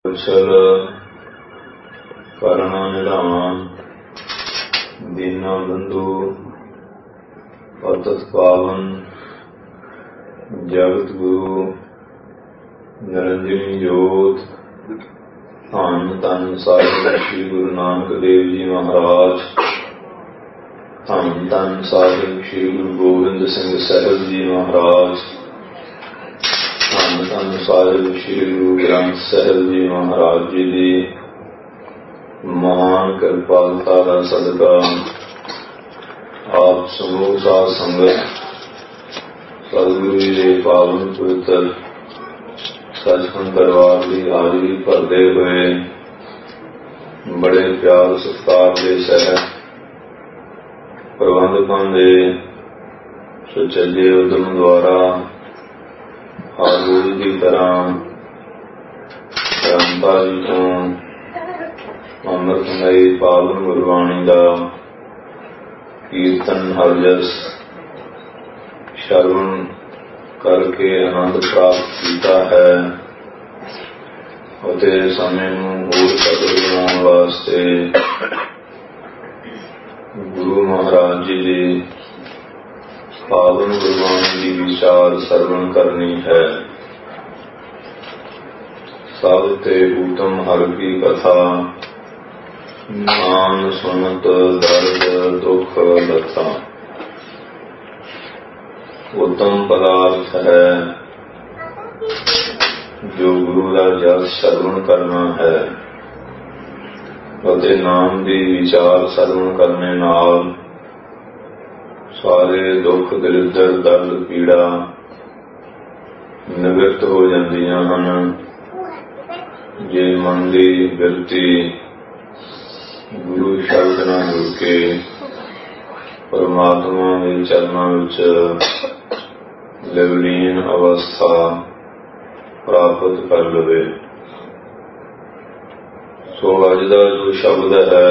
ਕੁਸ਼ਲ ਕਰਨਾ ਨਿਧਾਨ ਦੀਨਾ ਬੰਧੂ ਪਤਿਤ ਪਾਵਨ ਜਗਤ ਗੁਰੂ ਨਿਰੰਜਨੀ ਜੋਤ। ਧੰਨ ਧੰਨ ਸਾਹਿਬ ਸ੍ਰੀ ਗੁਰੂ ਨਾਨਕ ਦੇਵ ਜੀ ਮਹਾਰਾਜ। ਧੰਨ ਧੰਨ ਸਾਹਿਬ ਸ੍ਰੀ ਗੁਰੂ ਗੋਬਿੰਦ ਸਿੰਘ ਸਾਹਿਬ ਜੀ ਮਹਾਰਾਜ। ਧੰਨ ਧੰਨ ਸਾਹਿਬ ਸ੍ਰੀ ਗੁਰੂ ਗ੍ਰੰਥ ਸਾਹਿਬ ਜੀ ਮਹਾਰਾਜ ਜੀ ਦੀ ਮਹਾਨ ਕਿਰਪਾਲਤਾ ਦਾ ਸਦਕਾ ਆਪ ਸਮੂਹ ਸਾਧ ਸੰਗਤ ਸਤਿਗੁਰੂ ਜੀ ਦੇ ਪਾਵਨ ਪਵਿੱਤਰ ਸੱਚਖੰਡ ਦਰਬਾਰ ਦੀ ਹਾਜ਼ਰੀ ਭਰਦੇ ਹੋਏ ਬੜੇ ਪਿਆਰ ਸਤਿਕਾਰ ਦੇ ਸਹਿਤ ਪ੍ਰਬੰਧਕਾਂ ਦੇ ਸੁਚੱਜੇ ਉਦਮ ਦੁਆਰਾ ਹਰ ਰੋਜ਼ ਦੀ ਤਰ੍ਹਾਂ ਪਰੰਪਰਾ ਜੀ ਤੋਂ ਅੰਮ੍ਰਿਤਮਈ ਪਾਵਨ ਗੁਰਬਾਣੀ ਦਾ ਕੀਰਤਨ ਹਰਜਸ ਸ਼ਰਵਣ ਕਰਕੇ ਆਨੰਦ ਪ੍ਰਾਪਤ ਕੀਤਾ ਹੈ ਅਤੇ ਸਮੇਂ ਨੂੰ ਹੋਰ ਸਫਲ ਬਣਾਉਣ ਵਾਸਤੇ ਗੁਰੂ ਮਹਾਰਾਜ ਜੀ ਦੀ ਪਾਵਨ ਗੁਰਬਾਣੀ ਦੀ ਵਿਚਾਰ ਸਰਵਣ ਕਰਨੀ ਹੈ। ਸਭ ਤੇ ਉਤਮ ਹਰਿ ਕੀ ਕਥਾ ਨਾਮ ਸੁਨਤ ਦਰਦ ਦੁਖ ਲਤਾ। ਉੱਤਮ ਪਦਾਰਥ ਹੈ ਜੋ ਗੁਰੂ ਦਾ ਜਸ ਸਰਵਣ ਕਰਨਾ ਹੈ ਅਤੇ ਨਾਮ ਦੀ ਵਿਚਾਰ ਸਰਵਣ ਕਰਨੇ ਨਾਲ ਸਾਰੇ ਦੁੱਖ ਦਰਿਦਰ ਦਰਦ ਪੀੜਾ ਨਿਵਰਤ ਹੋ ਜਾਂਦੀਆਂ ਹਨ। ਜੇ ਮਨ ਦੀ ਬਿਰਤੀ ਗੁਰੂ ਸ਼ਬਦ ਨਾਲ ਜੁੜ ਕੇ ਪਰਮਾਤਮਾ ਦੇ ਚਰਨਾਂ ਵਿੱਚ ਲਵਲੀਨ ਅਵਸਥਾ ਪ੍ਰਾਪਤ ਕਰ ਲਵੇ। ਸੋ ਅੱਜ ਦਾ ਜੋ ਸ਼ਬਦ ਹੈ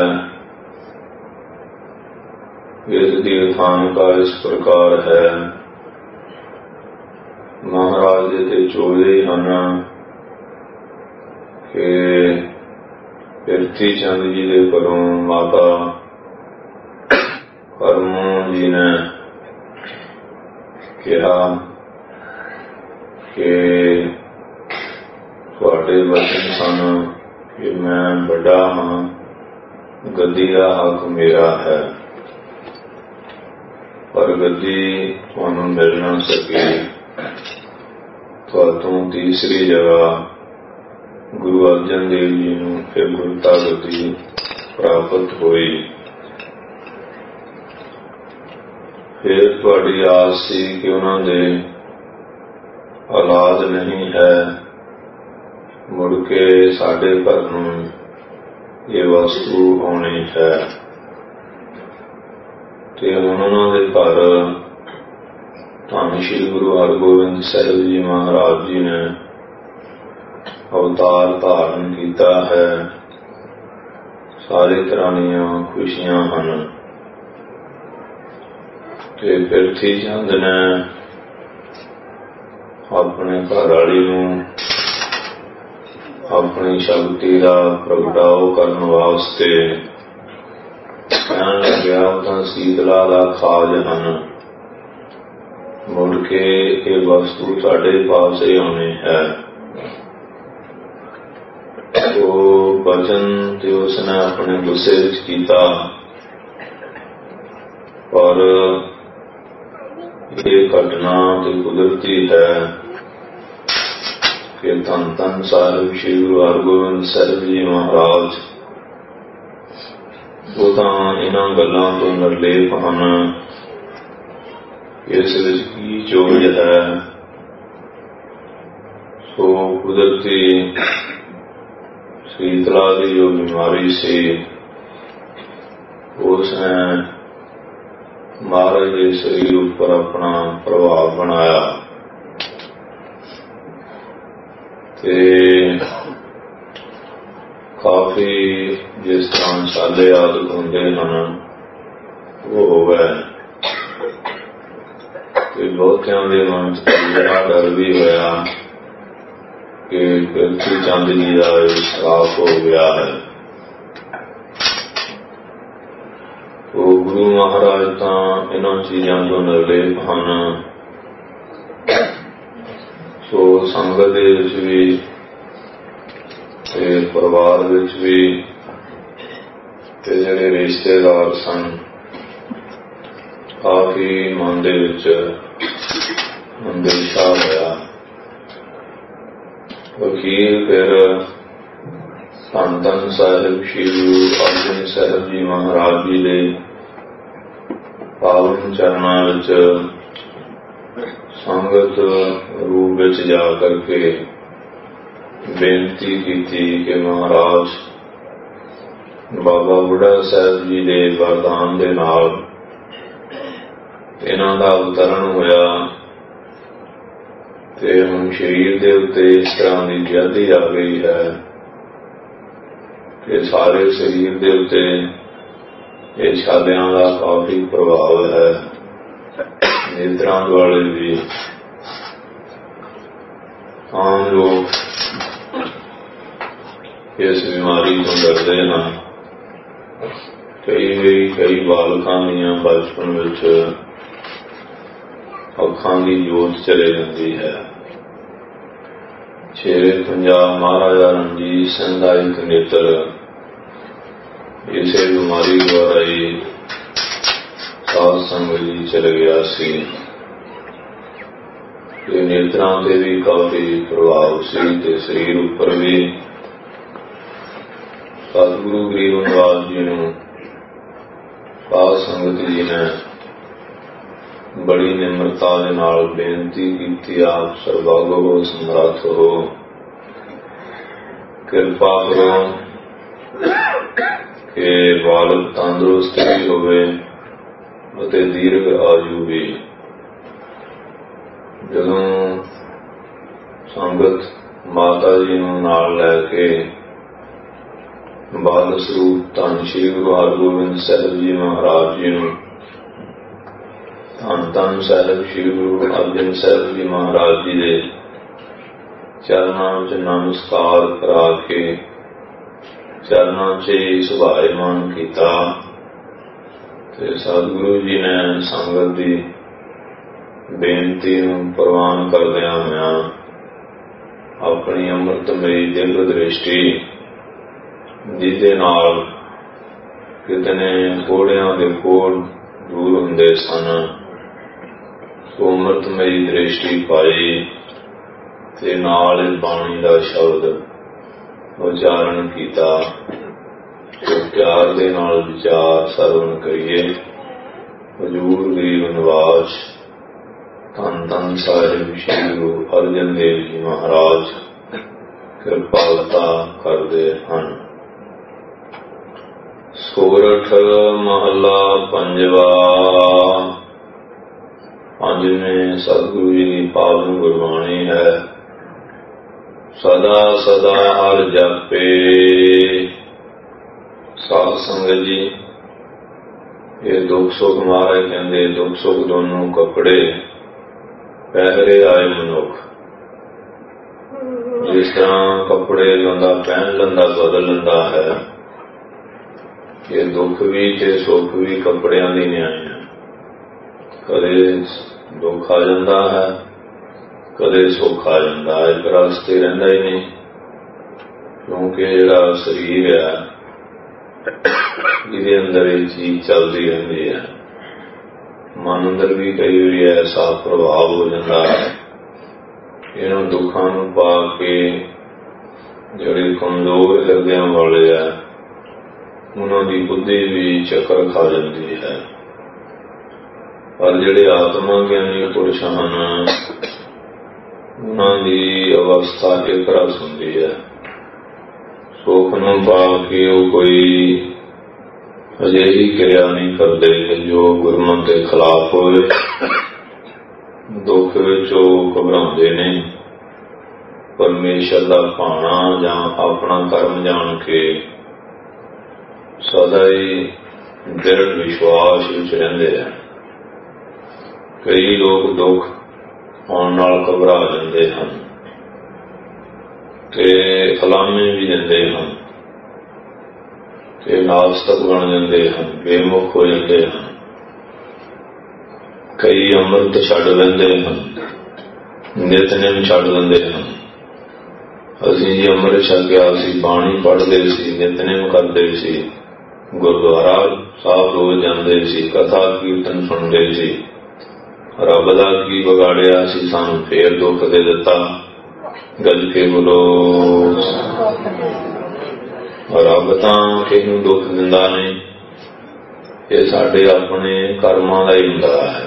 ਇਸ ਦੀ ਅਥਾਨਤਾ ਇਸ ਪ੍ਰਕਾਰ ਹੈ। ਮਹਾਰਾਜ ਜੀ ਤੇ ਚੋਲੇ ਹਨ ਕਿ ਪਿਰਥੀ ਚੰਦ ਜੀ ਦੇ ਘਰੋਂ ਮਾਤਾ ਕਰਮੂ ਜੀ ਨੇ ਕਿਹਾ ਕਿ ਤੁਹਾਡੇ ਵਚਨ ਸਨ ਕਿ ਮੈਂ ਵੱਡਾ ਹਾਂ, ਗੱਦੀ ਦਾ ਹੱਕ ਮੇਰਾ ਹੈ, ਪਰ ਗੱਦੀ ਤੁਹਾਨੂੰ ਮਿਲ ਨਾ ਸਕੀ। ਤੁਹਾਤੋਂ ਤੀਸਰੀ ਜਗ੍ਹਾ ਗੁਰੂ ਅਰਜਨ ਦੇਵ ਜੀ ਨੂੰ ਫਿਰ ਗੁਰਤਾ ਗੱਦੀ ਪ੍ਰਾਪਤ ਹੋਈ। ਫਿਰ ਤੁਹਾਡੀ ਆਸ ਸੀ ਕਿ ਉਹਨਾਂ ਦੇ ਔਲਾਦ ਨਹੀਂ ਹੈ, ਮੁੜ ਕੇ ਸਾਡੇ ਘਰ ਨੂੰ ਇਹ ਵਸਤੂ ਆਉਣੀ ਹੈ। ਤੇ ਹੁਣ ਉਹਨਾਂ ਦੇ ਘਰ ਧੰਨ ਸ਼੍ਰੀ ਗੁਰੂ ਹਰਗੋਬਿੰਦ ਸਾਹਿਬ ਜੀ ਮਹਾਰਾਜ ਜੀ ਨੇ ਅਵਤਾਰ ਧਾਰਨ ਕੀਤਾ ਹੈ। ਸਾਰੇ ਤਰ੍ਹਾਂ ਦੀਆਂ ਖੁਸ਼ੀਆਂ ਹਨ। ਤੇ ਪਿਰਥੀ ਚੰਦ ਨੇ ਆਪਣੇ ਘਰ ਵਾਲੀ ਨੂੰ ਆਪਣੀ ਸ਼ਕਤੀ ਦਾ ਪ੍ਰਗਟਾਓ ਕਰਨ ਵਾਸਤੇ ਕਹਿਣ ਲੱਗਿਆ, ਉਹ ਤਾਂ ਸੀਤਲਾ ਦਾ ਖਾਜ ਹਨ, ਮੁੜ ਕੇ ਇਹ ਵਸਤੂ ਤੁਹਾਡੇ ਪਾਸ ਹੀ ਆਉਣੀ ਹੈ। ਉਹ ਬਚਨ ਤੇ ਉਸਨੇ ਆਪਣੇ ਗੁੱਸੇ ਵਿੱਚ ਕੀਤਾ, ਪਰ ਇਹ ਘਟਨਾ ਤੇ ਕੁਦਰਤੀ ਹੈ ਕਿ ਧੰਨ ਧੰਨ ਸਾਹਿਬ ਸ੍ਰੀ ਗੁਰੂ ਹਰਗੋਬਿੰਦ ਸਾਹਿਬ ਜੀ ਮਹਾਰਾਜ ਉਹ ਤਾਂ ਇਹਨਾਂ ਗੱਲਾਂ ਤੋਂ ਨਿਰਲੇਪ ਹਨ। ਇਸ ਵਿੱਚ ਕੀ ਚੋਜ ਹੈ। ਸੋ ਕੁਦਰਤੀ ਸੀਤਲਾ ਦੀ ਜੋ ਬਿਮਾਰੀ ਸੀ ਉਸ ਨੇ ਮਹਾਰਾਜ ਦੇ ਸਰੀਰ ਉੱਪਰ ਆਪਣਾ ਪ੍ਰਭਾਵ ਬਣਾਇਆ ਤੇ ਕਾਫੀ ਜਿਸ ਤਰ੍ਹਾਂ ਛਾਲੇ ਆਦਿ ਹੁੰਦੇ ਹਨ ਉਹ ਹੋ ਗਏ ਤੇ ਬਹੁਤਿਆਂ ਦੇ ਮਨ 'ਚ ਬੜਾ ਡਰ ਵੀ ਹੋਇਆ कि प्रिथवी चंद जी का श्राप हो गया है। तो गुरु महाराज तो इन्हों चीज़ों तो निर्लेप हैं। सो संगत भी ते परिवार भी ते जिहड़े रिश्तेदार सन काफ़ी मन दे विच अंदेशा होया। वकील फिर धन धन साहिब श्री गुरु अर्जन साहिब जी महाराज जी के पावन चरणों विच संगत रूप विच जा करके बेनती की कि महाराज बाबा बुढ़ा साहब जी के वरदान के नाल इन्हां दा अवतरण होया ते हुण शरीर के उत्ते इस तरह की व्याधि आ गई है कि सारे शरीर के उत्ते ये छालियां का काफी प्रभाव है। नेत्रां वाले भी आम लोग इस बीमारी तो डरते हैं। कई बालकों दियां बचपन विच अखां की जोत चले जाती है। शेरे पंजाब महाराजा रणजीत सिंह का एक नेत्र इसे बीमारी द्वारा ही साध संगत जी चल गया सी। नेत्रां ते भी काफी प्रभाव सी ते शरीर उपर भी। सतगुरु गरीब निवास जी नूं साध संगत जी ने बड़ी निमरता दे नाल बेनती की, आप सर्वभागो हो समर्थ हो, कृपा करो कि बालक तंदुरुस्त भी होवे अते दीर्घ आयु भी। जदों संगत माता जी नूं नाल लैके बाल स्वरूप धन श्री गुरु हरगोबिंद साहिब जी महाराज जी नूं धन धन साहिब श्री गुरु अर्जन साहिब जी महाराज जी के चरणों च नमस्कार करा के चरणों च सुभायमान किया। सतगुरु जी ने संगत की बेनती प्रवान करदिया होया अपनी अमृतमयी दिव्य दृष्टि जिहदे नाल कितने कोड़ियां दे कोड़ दूर हुंदे सन, सो अमृतमयी दृष्टि पाई ते नाल बाणी दा शब्द उच्चारण कीता। तो प्यार दे नाल विचार सरवण करिए। हजूर गरीब निवास धन धन साहिब श्री गुरु अर्जन देव जी महाराज कृपालता करते हैं। सोरठ महला पंजवा। पंजवें सतगुरु जी की पावन गुरबाणी है। सदा सदा हर जपे। साध संगत जी ये दुख सुख महाराज कहते दुख सुख दोनों कपड़े पहरे आए मनुख। जिस तरह कपड़े बंदा पहन लेंदा बदल लेंदा है, ये दुख भी ते सुख भी कपड़ियां दी न्याय है। कदे दुख आ जाता है, कदे सुख आ जाता है, एक रास्ते रहिंदा ही नहीं। क्योंकि जिहड़ा शरीर है इहदे अंदर ये चीज चलती रहती है। मन अंदर भी कई बार ऐसा प्रभाव हो जाता है। इन्हों दुखों नूं पा के जिहड़े कमजोर हिरदियां वाले है उन्होंने बुद्धि भी चक्कर खा जाती है। पर जिहड़े आत्मा ज्ञानी पुरुष हैं उन्होंने अवस्था एक रस होंदी है। सुख नूं पा के वो कोई अजिही क्रिया नहीं करते जो गुरमत के खिलाफ होवे। दुख विच घबराते नहीं। परमेश्वर का भाणा जां अपना कर्म जान के सदा ही दृढ़ विश्वास विच रहिंदे हैं। कई लोग दुख आउण नाल घबरा जाते हैं। ਤੇ ਫਲਾਮੇ ਵੀ ਦਿੰਦੇ ਹਨ ਤੇ ਨਾਸਤਕ ਬਣ ਜਾਂਦੇ ਹਨ, ਬੇਮੁਖ ਹੋ ਜਾਂਦੇ ਹਨ। ਕਈ ਅੰਮ੍ਰਿਤ ਛੱਡ ਲੈਂਦੇ ਹਨ, ਨਿਤਨੇਮ ਛੱਡ ਦਿੰਦੇ ਹਨ। ਅਸੀਂ ਜੀ ਅੰਮ੍ਰਿਤ ਛਕਿਆ, ਅਸੀਂ ਬਾਣੀ ਪੜ੍ਹਦੇ ਸੀ, ਨਿਤਨੇਮ ਕਰਦੇ ਸੀ, ਗੁਰਦੁਆਰਾ ਸਾਹਿਬ ਰੋਜ਼ ਜਾਂਦੇ ਸੀ, ਕਥਾ ਕੀਰਤਨ ਸੁਣਦੇ ਸੀ। ਰੱਬ ਦਾ ਕੀ ਵਿਗਾੜਿਆ ਸੀ, ਸਾਨੂੰ ਫੇਰ ਦੁੱਖ ਦੇ ਦਿੱਤਾ। ਗੱਜ ਕੇ ਬੋਲੋ। ਰੱਬ ਤਾਂ ਕਿਸੇ ਨੂੰ ਦੁੱਖ ਦਿੰਦਾ ਨਹੀਂ, ਇਹ ਸਾਡੇ ਆਪਣੇ ਕਰਮਾਂ ਦਾ ਹੀ ਹੁੰਦਾ ਹੈ।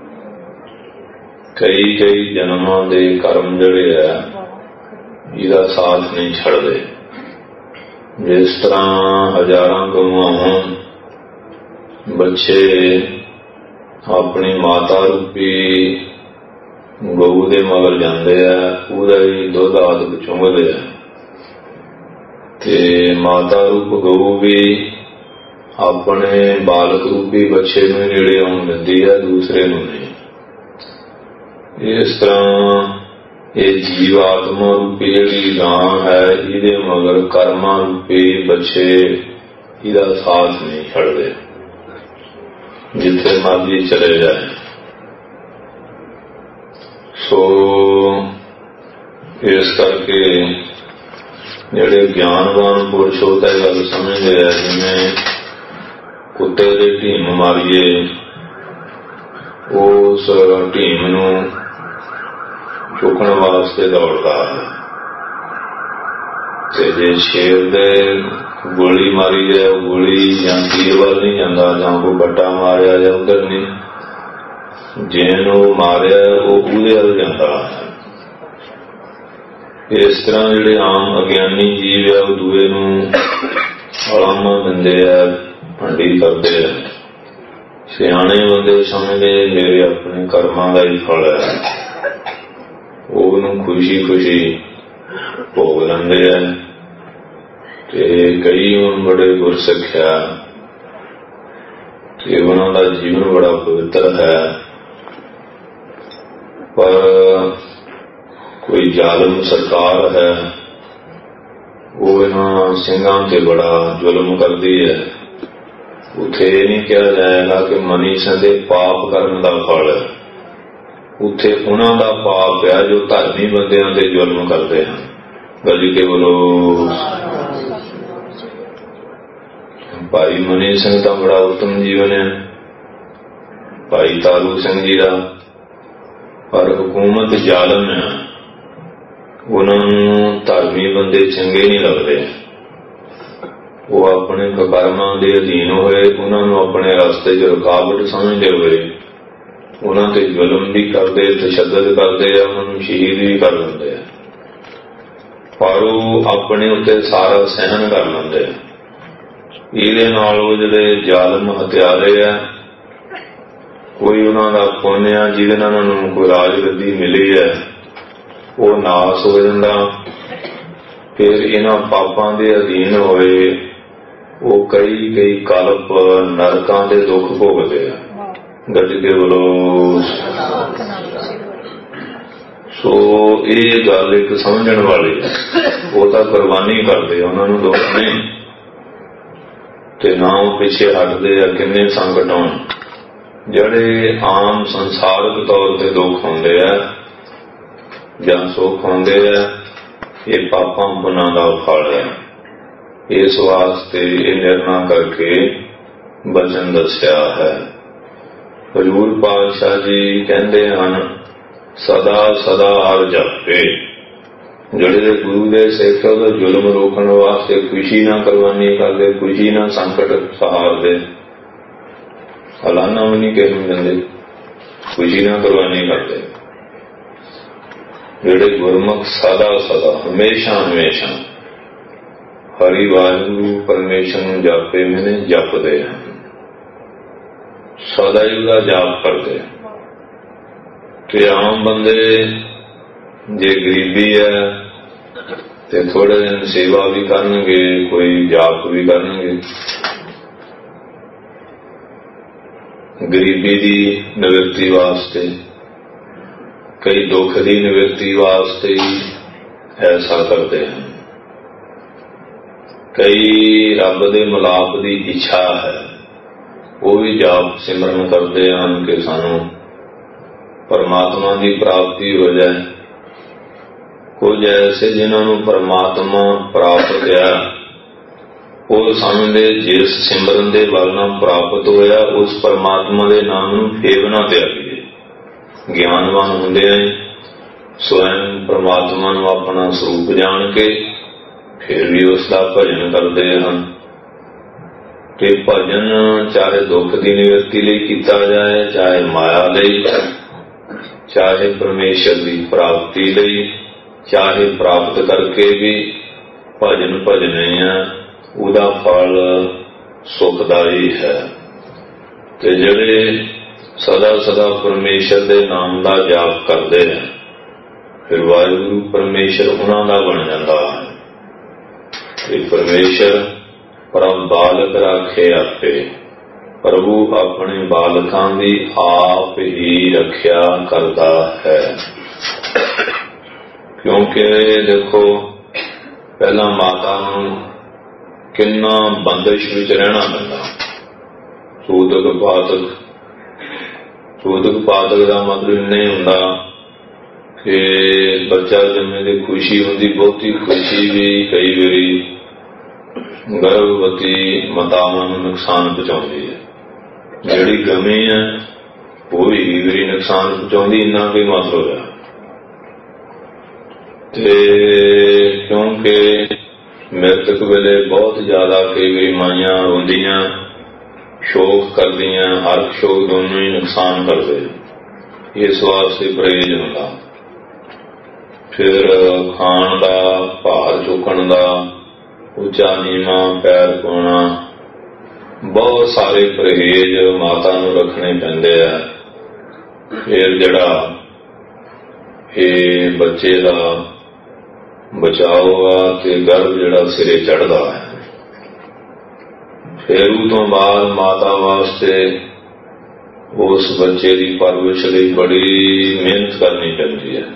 ਕਈ ਕਈ ਜਨਮਾਂ ਦੇ ਕਰਮ ਜਿਹੜੇ ਆ ਇਹਦਾ ਸਾਥ ਨਹੀਂ ਛੱਡਦੇ। ਜਿਸ ਤਰ੍ਹਾਂ ਹਜ਼ਾਰਾਂ ਗਊਆਂ ਹੋਣ, ਬੱਚੇ ਆਪਣੀ ਮਾਤਾ ਰੂਪੀ ਗਊ ਦੇ ਮਗਰ ਜਾਂਦੇ ਆ, ਉਹਦਾ ਹੀ ਦੁੱਧ ਆਦਿ ਚੁੰਗਦੇ ਆ, ਤੇ ਮਾਤਾ ਰੂਪ ਗਊ ਵੀ ਆਪਣੇ ਬਾਲਕ ਰੂਪੀ ਬੱਚੇ ਨੂੰ ਨੇੜੇ ਆਉਣ ਦਿੰਦੀ ਹੈ, ਦੂਸਰੇ ਨੂੰ ਨਹੀਂ। ਇਸ ਤਰ੍ਹਾਂ ਇਹ ਜੀਵ ਆਤਮਾ ਰੂਪੀ ਜਿਹੜੀ ਗਾਂ ਹੈ, ਇਹਦੇ ਮਗਰ ਕਰਮਾਂ ਰੂਪੀ ਬੱਚੇ ਇਹਦਾ ਸਾਥ ਨਹੀਂ ਛੱਡਦੇ, ਜਿੱਥੇ ਮਰਜ਼ੀ ਚਲੇ ਜਾਏ। ਸੋ ਇਸ ਕਰਕੇ ਜਿਹੜੇ ਗਿਆਨਵਾਨ ਪੁਰਸ਼ ਉਹ ਤਾਂ ਇਹ ਗੱਲ ਸਮਝਦੇ ਆ, ਜਿਵੇਂ ਕੁੱਤੇ ਦੇ ਢੀਮ ਮਾਰੀਏ, ਉਸ ਢੀਮ ਨੂੰ ਚੁੱਕਣ ਵਾਸਤੇ ਦੌੜਦਾ ਹੈ, ਤੇ ਜੇ ਸ਼ੇਰ ਦੇ ਗੋਲੀ ਮਾਰੀ ਜਾਏ, ਉਹ ਗੋਲੀ ਜਾਂ ਤੀਰ ਵੱਲ ਨਹੀਂ ਜਾਂਦਾ, ਜਾਂ ਕੋਈ ਬੱਟਾ ਮਾਰਿਆ ਜਾਂ ਉਧਰ ਨਹੀਂ, ਜਿਹਨੂੰ ਮਾਰਿਆ ਉਹ ਉਹਦੇ ਵੱਲ ਜਾਂਦਾ ਹੈ। ਇਸ ਤਰ੍ਹਾਂ ਜਿਹੜੇ ਆਮ ਅਗਿਆਨੀ ਜੀਵ ਆ, ਉਹ ਦੂਏ ਨੂੰ ਅਲਾਮਾ ਦਿੰਦੇ ਆ, ਭੰਡੀ ਕਰਦੇ ਆ। ਸਿਆਣੇ ਬੰਦੇ ਸਮਝਦੇ ਮੇਰੇ ਆਪਣੇ ਕਰਮਾਂ ਦਾ ਹੀ ਫਲ ਹੈ, ਉਹਨੂੰ ਖੁਸ਼ੀ ਖੁਸ਼ੀ ਭੋਗ ਲੈਂਦੇ ਆ। ਤੇ ਕਈ ਹੁਣ ਬੜੇ ਗੁਰਸਿੱਖ ਆ ਤੇ ਉਹਨਾਂ ਦਾ ਜੀਵਨ ਬੜਾ ਪਵਿੱਤਰ ਹੈ, ਪਰ ਕੋਈ ਜ਼ਾਲਮ ਸਰਕਾਰ ਹੈ, ਉਹ ਇਹਨਾਂ ਸਿੰਘਾਂ ਤੇ ਬੜਾ ਜ਼ੁਲਮ ਕਰਦੀ ਹੈ। ਉੱਥੇ ਇਹ ਨਹੀਂ ਕਿਹਾ ਜਾਏਗਾ ਕਿ ਮਨੀਸ਼ਾ ਦੇ ਪਾਪ ਕਰਨ ਦਾ ਫਲ ਹੈ, ਉੱਥੇ ਉਹਨਾਂ ਦਾ ਪਾਪ ਹੈ ਜੋ ਧਰਮੀ ਬੰਦਿਆਂ ਤੇ ਜ਼ੁਲਮ ਕਰਦੇ ਹਨ। ਗੱਜ ਕੇ ਬੋਲੋ। ਭਾਈ ਮਨੀ ਸਿੰਘ ਦਾ ਬੜਾ ਉੱਤਮ ਜੀਵਨ ਹੈ, ਭਾਈ ਤਾਰੂ ਸਿੰਘ ਜੀ ਦਾ, ਪਰ ਹਕੂਮਤ ਜ਼ਾਲਮ ਹੈ, ਉਹਨਾਂ ਨੂੰ ਧਰਮੀ ਬੰਦੇ ਚੰਗੇ ਨਹੀਂ ਲੱਗਦੇ। ਉਹ ਆਪਣੇ ਕਰਮਾਂ ਦੇ ਅਧੀਨ ਹੋਏ, ਉਹਨਾਂ ਨੂੰ ਆਪਣੇ ਰਸਤੇ 'ਚ ਰੁਕਾਵਟ ਸਮਝਦੇ ਹੋਏ ਉਹਨਾਂ ਤੇ ਜ਼ੁਲਮ ਵੀ ਕਰਦੇ, ਤਸ਼ੱਦਦ ਕਰਦੇ ਆ, ਉਹਨਾਂ ਨੂੰ ਸ਼ਹੀਦ ਵੀ ਕਰ ਦਿੰਦੇ ਆ, ਪਰ ਉਹ ਆਪਣੇ ਉੱਤੇ ਸਾਰਾ ਸਹਿਣ ਕਰ ਲੈਂਦੇ ਆ। ਇਹਦੇ ਨਾਲ ਉਹ ਜਿਹੜੇ ਜ਼ਾਲਮ ਹਥਿਆਰੇ ਆ, ਕੋਈ ਉਹਨਾਂ ਦਾ ਪੁੰਨ ਆ ਜਿਹਦੇ ਨਾਲ ਉਹਨਾਂ ਨੂੰ ਕੋਈ ਰਾਜ ਗੱਦੀ ਮਿਲੀ ਹੈ, ਉਹ ਨਾਸ ਹੋ ਜਾਂਦਾ। ਫਿਰ ਇਹਨਾਂ ਪਾਪਾਂ ਦੇ ਅਧੀਨ ਹੋਏ ਉਹ ਕਈ ਕਈ ਕਲਪ ਨਰਕਾਂ ਦੇ ਦੁੱਖ ਭੋਗਦੇ ਆ। ਗੱਜ ਕੇ ਬੋਲੋ। ਸੋ ਇਹ ਗੱਲ ਇੱਕ ਸਮਝਣ ਵਾਲੀ ਹੈ। ਉਹ ਤਾਂ ਕੁਰਬਾਨੀ ਕਰਦੇ, ਉਹਨਾਂ ਨੂੰ ਦੁੱਖ ਨਹੀਂ, ਤੇ ਨਾ ਉਹ ਪਿੱਛੇ ਹਟਦੇ ਆ। ਕਿੰਨੇ ਸੰਕਟ ਹੋਣ, ਜਿਹੜੇ ਆਮ ਸੰਸਾਰਕ ਤੌਰ ਤੇ ਦੁੱਖ ਹੁੰਦੇ ਆ ਜਾਂ ਸੁੱਖ ਹੁੰਦੇ ਆ, ਇਹ ਪਾਪਾਂ ਪੁੰਨਾਂ ਦਾ ਫਲ ਹੈ। ਇਸ ਵਾਸਤੇ ਇਹ ਨਿਰਣਾ ਕਰਕੇ ਬਚਨ ਦੱਸਿਆ ਹੈ। ਹਜ਼ੂਰ ਪਾਤਸ਼ਾਹ ਜੀ ਕਹਿੰਦੇ ਹਨ, ਸਦਾ ਸਦਾ ਹਰ ਜਪੇ। ਜਿਹੜੇ ਗੁਰੂ ਦੇ ਸਿੱਖ ਉਹਦਾ ਜ਼ੁਲਮ ਰੋਕਣ ਵਾਸਤੇ ਖੁਸ਼ੀ ਨਾਲ ਕੁਰਬਾਨੀ ਕਰਦੇ, ਖੁਸ਼ੀ ਨਾਲ ਸੰਕਟ ਸਹਾਰਦੇ, ਹਲਾਨਾ ਵੀ ਨਹੀਂ ਕਿਸੇ ਨੂੰ ਦਿੰਦੇ, ਖੁਸ਼ੀ ਨਾਲ ਕੁਰਬਾਨੀ ਕਰਦੇ। ਜਿਹੜੇ ਗੁਰਮੁਖ ਸਦਾ ਸਦਾ ਹਮੇਸ਼ਾ ਹਮੇਸ਼ਾ ਹਰੀ ਵਾਹਿਗੁਰੂ ਪਰਮੇਸ਼ਰ ਨੂੰ ਜਾਪੇ ਮੈਨੇ ਜਪਦੇ ਹਨ, ਸਦਾ ਹੀ ਉਹਦਾ ਜਾਪ ਕਰਦੇ। ਤੇ ਆਮ ਬੰਦੇ ਜੇ ਗਰੀਬੀ ਹੈ ਤੇ ਥੋੜੇ ਦਿਨ ਸੇਵਾ ਵੀ ਕਰਨਗੇ, ਕੋਈ ਜਾਪ ਵੀ ਕਰਨਗੇ। ਗਰੀਬੀ ਦੀ ਨਿਵਰਤੀ ਵਾਸਤੇ, ਕਈ ਦੁੱਖ ਦੀ ਨਿਵਰਤੀ ਵਾਸਤੇ ऐसा करते हैं। कई रब दे मिलाप की इच्छा है, वो भी जाप सिमरन करते हैं कि सानू परमात्मा की प्राप्ति हो जाए। कुछ ऐसे जिन्होंने परमात्मा प्राप्त है वो समझते जिस सिमरन के बल नाल प्राप्त होया उस परमात्मा के नाम नूं फेवना त्यागीए। ज्ञानवान हुंदे स्वयं परमात्मा नूं अपना स्वरूप जान के फिर भी उसका भजन करते हैं। कि भजन चाहे दुख की निवृत्ति लई कीता जाए, चाहे माया लई, चाहे परमेश्वर की प्राप्ति लई, चाहे प्राप्त करके भी भजन भजने हैं, उदा फल सुखदाई है। ते जिहड़े सदा सदा परमेश्वर के नाम का जाप करते हैं फिर वाहिगुरू परमेश्वर उन्हां दा बन जाता है। परमेश्वर परम बालक राखे आपे, प्रभु अपने बालकां दी आप ही रखिया करता है। क्योंकि देखो पहला माता नूं किन्ना बंदिश विच रहना पैंदा। सूतक पातक का मतलब नहीं हुंदा कि बच्चा जन्मे की खुशी होंदी, बहुती खुशी भी कई बारी गर्भवती मातावां नूं नुकसान पहुंचाउंदी है। जिहड़ी गमी है वो भी कई बारी नुकसान पहुंचाउंदी, इन्ना कोई मतलब है। क्योंकि मृतक वेले बहुत ज्यादा कई बारी माइयां रोंदियां, शोक करदियां, हर शोक दोनों ही नुकसान करदे। इस वास्ते परहेज हुंदा। फिर खाण दा, भार चुकण दा, उच्चा नीवा पैर पाउणा, बहुत सारे परहेज माता नूं रखने पैंदे आ। फिर जिहड़ा ये बच्चे का बचाव आ ते गर्भ जिहड़ा सिरे चढ़दा है। फिर उस तो बाद माता वास्ते उस बच्चे की परवरिश लई बड़ी मेहनत करनी पैंदी है।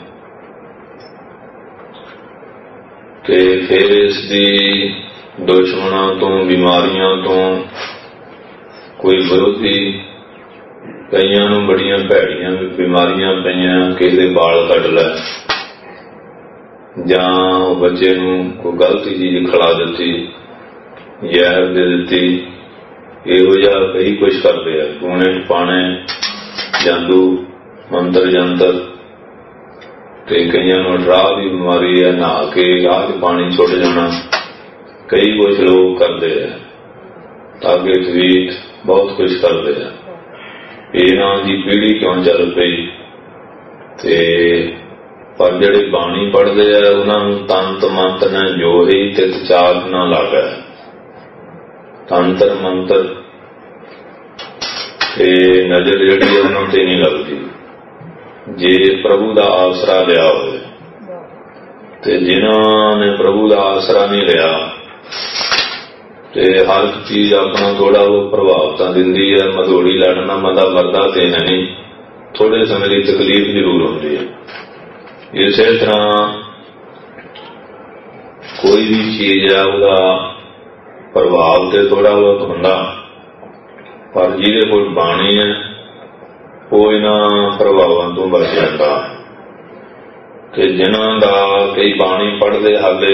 ते फिर इसकी दुश्मनों तो, बीमारियों तो कोई विरोधी, कईयां नूं बड़ियां भैड़ियां बीमारियां पईयां, किसे बाल कट लै जां बच्चे नूं कोई गलत चीज खिला दी, जहर दे दी, इहो जिहा कई कुछ करते हैं। टूणे पाने, जादू मंत्र जंतर, कईयां नूं राह की बीमारी है, नहा के राह च पानी छुट जाना, कई कुछ लोग करते हैं। ताके तवीत बहुत कुछ करते हैं। इन्हां दी पीढ़ी क्यों चल पई ते पर जिहड़े बाणी पढ़ते हैं उन्हां नूं तंत मंत ने जो ही तित चाक ना लागे। तंत्र मंत्र ते नजर जिहड़ी उन्हां ते नहीं लगती। जे प्रभु का आसरा लिया हो ते जिन्हां ने प्रभु का आसरा नहीं लिया ते हर चीज अपना थोड़ा वो प्रभाव तो दिंदी है। मधोड़ी लड़ना मदा मरदा ते नहीं, थोड़े समय की तकलीफ जरूर होती है। इस तरह कोई भी चीज है उसका प्रभाव तो थोड़ा बहुत होंदा, पर जिहदे कोल बाणी है वो इन्हां प्रभावों तो बच जाता। जिन्हां दा कई बाणी पढ़ते हाले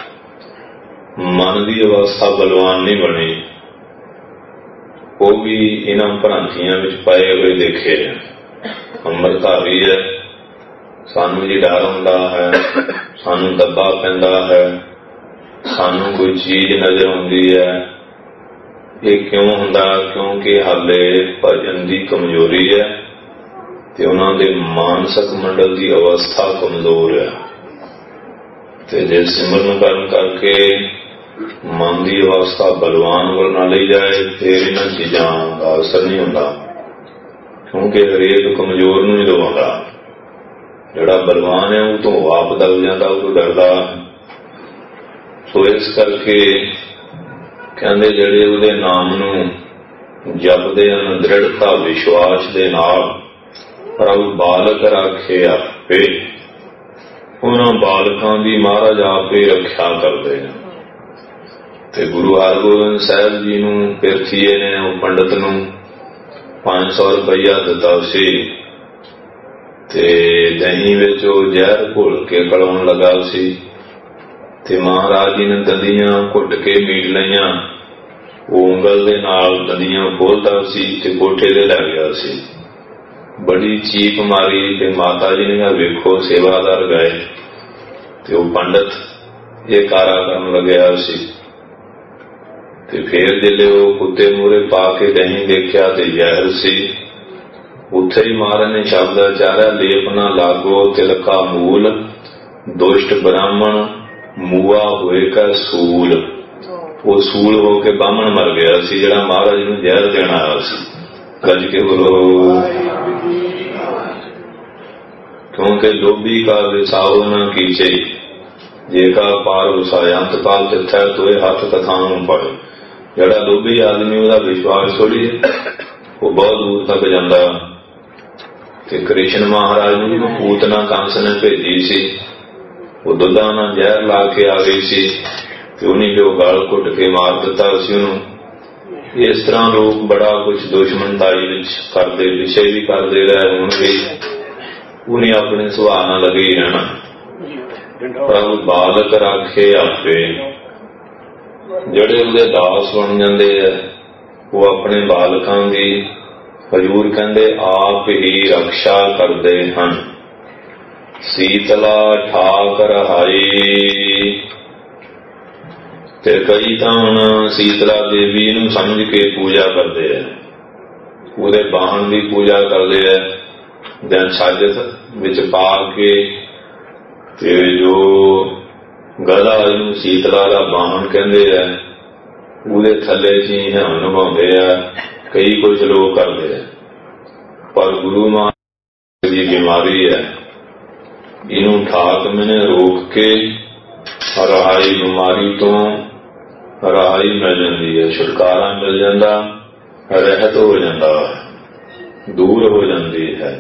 मन की अवस्था बलवान नहीं बनी, वो भी इन्हां भ्रांतियां विच पाए हुए देखे। अमृतधारी है, सानू जी डर हुंदा है, सानू दबा पैंदा है, सानू कोई चीज नजर आउंदी है। ये क्यों हुंदा? क्योंकि हाले भजन की कमजोरी है ते उन्हां दे मानसिक मंडल की अवस्था कमजोर है। ते जे सिमरन करन करके मन की अवस्था बलवान वल ना ली जाए फिर इन्हां चीज़ां दा असर नहीं हुंदा। क्योंकि हरेक कमजोर नूं ही दबाउंदा, जिहड़ा बलवान है वो तो आप दब जाता, वो तो डरदा। सो इस करके कहंदे जिहड़े उहदे नाम नूं जपदे हन दृढ़ता विश्वास दे नाल प्रभु बालक राखे आपे। ਉਹਨਾਂ ਬਾਲਕਾਂ ਦੀ ਮਹਾਰਾਜ ਆਪੇ ਰੱਖਿਆ ਕਰਦੇ ਨੇ। ਤੇ ਗੁਰੂ ਹਰਗੋਬਿੰਦ ਸਾਹਿਬ ਜੀ ਨੂੰ ਪਿਰਥੀਏ ਨੇ ਉਹ ਪੰਡਤ ਨੂੰ 500 ਰੁਪਈਆ ਦਿੱਤਾ ਸੀ ਤੇ ਦਹੀਂ ਵਿੱਚ ਉਹ ਜ਼ਹਿਰ ਘੋਲ ਕੇ ਕਲਾਉਣ ਲੱਗਾ ਸੀ ਤੇ ਮਹਾਰਾਜ ਜੀ ਨੇ ਦੰਦੀਆਂ ਘੁੱਟ ਕੇ ਮੀਟ ਲਈਆਂ। ਉਹ ਉਂਗਲ ਦੇ ਨਾਲ ਦੰਦੀਆਂ ਖੋਲਦਾ ਸੀ ਤੇ ਕੋਠੇ ਤੇ ਲੈ ਗਿਆ ਸੀ। ਬੜੀ ਚੀਕ ਮਾਰੀ ਤੇ ਮਾਤਾ ਜੀ ਨੇ ਕਿਹਾ ਵੇਖੋ ਸੇਵਾਦਾਰ ਗਏ। ਤੇ ਉਹ ਪੰਡਤ ਇਹ ਕਾਰਾ ਕਰਨ ਲੱਗਿਆ ਸੀ ਤੇ ਫੇਰ ਜਿਹੜੇ ਉਹ ਕੁੱਤੇ ਮੂਹਰੇ ਪਾ ਕੇ ਦਹੀਂ ਦੇਖਿਆ ਤੇ ਜ਼ਹਿਰ ਸੀ। ਉੱਥੇ ਹੀ ਮਹਾਰਾਜ ਨੇ ਸ਼ਬਦ ਉਚਾਰਿਆ ਲੇਪ ਨਾ ਲਾਗੋ ਤਿਲਕਾ ਮੂਲ ਦੁਸ਼ਟ ਬ੍ਰਾਹਮਣ ਮੂਆ ਹੋਏਗਾ ਸੂਲ। ਉਹ ਸੂਲ ਹੋ ਕੇ ਬਾਹਮਣ ਮਰ ਗਿਆ ਸੀ ਜਿਹੜਾ ਮਹਾਰਾਜ ਨੂੰ ਜ਼ਹਿਰ ਦੇਣ ਆਇਆ ਸੀ। ਗੱਜ ਕੇ ਬੋਲੋ। ਕਿਉਂਕਿ ਲੋਭੀ ਕਾ ਵਿਸਾਓ ਨਾ ਕੀਚੇ ਜੇ ਕਾ ਪਾਰ ਵਸਾਇਆ ਅੰਤ ਕਾਲ ਜਿੱਥੈ ਤੋਏ ਹੱਥ ਕਥਾ ਨੂੰ ਪੜ੍ਹੇ। ਜਿਹੜਾ ਲੋਭੀ ਆਦਮੀ ਉਹਦਾ ਵਿਸ਼ਵਾਸ ਥੋੜੀ ਉਹ ਬਹੁਤ ਦੂਰ ਤੱਕ ਜਾਂਦਾ। ਤੇ ਕ੍ਰਿਸ਼ਨ ਮਹਾਰਾਜ ਨੂੰ ਪੂਤਨਾ ਕੰਸ ਨੇ ਭੇਜੀ ਸੀ। ਉਹ ਦੁੱਧਾਂ ਨਾਲ ਜ਼ਹਿਰ ਲਾ ਕੇ ਆ ਗਈ ਸੀ ਤੇ ਉਹਨੇ ਜੋ ਗਲ ਘੁੱਟ ਕੇ ਮਾਰ ਦਿੱਤਾ ਸੀ ਉਹਨੂੰ। ਇਸ ਤਰ੍ਹਾਂ ਲੋਕ ਬੜਾ ਕੁਝ ਦੁਸ਼ਮਣਦਾਰੀ ਵਿੱਚ ਕਰਦੇ ਪਿੱਛੇ ਵੀ ਕਰਦੇ ਰਹੇ ਹੋਣਗੇ। ਉਹਨੇ ਆਪਣੇ ਸੁਭਾਅ ਨਾਲ ਲੱਗੇ ਹੀ ਰਹਿਣਾ। ਪ੍ਰਭੂ ਬਾਲਕ ਰਾਖੇ ਆਪੇ। ਜਿਹੜੇ ਉਹਦੇ ਦਾਸ ਬਣ ਜਾਂਦੇ ਆ ਉਹ ਆਪਣੇ ਬਾਲਕਾਂ ਦੀ ਹਜ਼ੂਰ ਕਹਿੰਦੇ ਆਪ ਹੀ ਰਕਸ਼ਾ ਕਰਦੇ ਹਨ। ਸੀਤਲਾ ਠਾਕ ਰਹਾਈ। ਤੇ ਕਈ ਤਾਂ ਹੁਣ ਸੀਤਲਾ ਦੇਵੀ ਨੂੰ ਸਮਝ ਕੇ ਪੂਜਾ ਕਰਦੇ ਆ। ਉਹਦੇ ਬਾਹਣ ਦੀ ਪੂਜਾ ਕਰਦੇ ਆ ਜਾਂ ਛੱਜ ਵਿੱਚ ਪਾ ਕੇ ਤੇ ਜੋ ਗਦਾ ਇਹਨੂੰ ਸੀਤਲਾ ਦਾ ਬਾਹਣ ਕਹਿੰਦੇ ਆ ਉਹਦੇ ਥੱਲੇ ਜੀ ਨਿਭਾਉਂਦੇ ਆ। ਕਈ ਕੁਝ ਲੋਕ ਕਰਦੇ ਆ ਪਰ ਗੁਰੂ ਮਹਾਰਾਜ ਦੀ ਬਿਮਾਰੀ ਹੈ। ਇਹਨੂੰ ਠਾਕ ਮੈਨੇ ਰੋਕ ਕੇ ਰਹਾਈ ਬਿਮਾਰੀ ਤੋਂ ਰਹਾਈ ਮਿਲ ਜਾਂਦੀ ਹੈ। ਛੁਟਕਾਰਾ ਮਿਲ ਜਾਂਦਾ ਰਹਿਤ ਹੋ ਜਾਂਦਾ ਦੂਰ ਹੋ ਜਾਂਦੀ ਹੈ।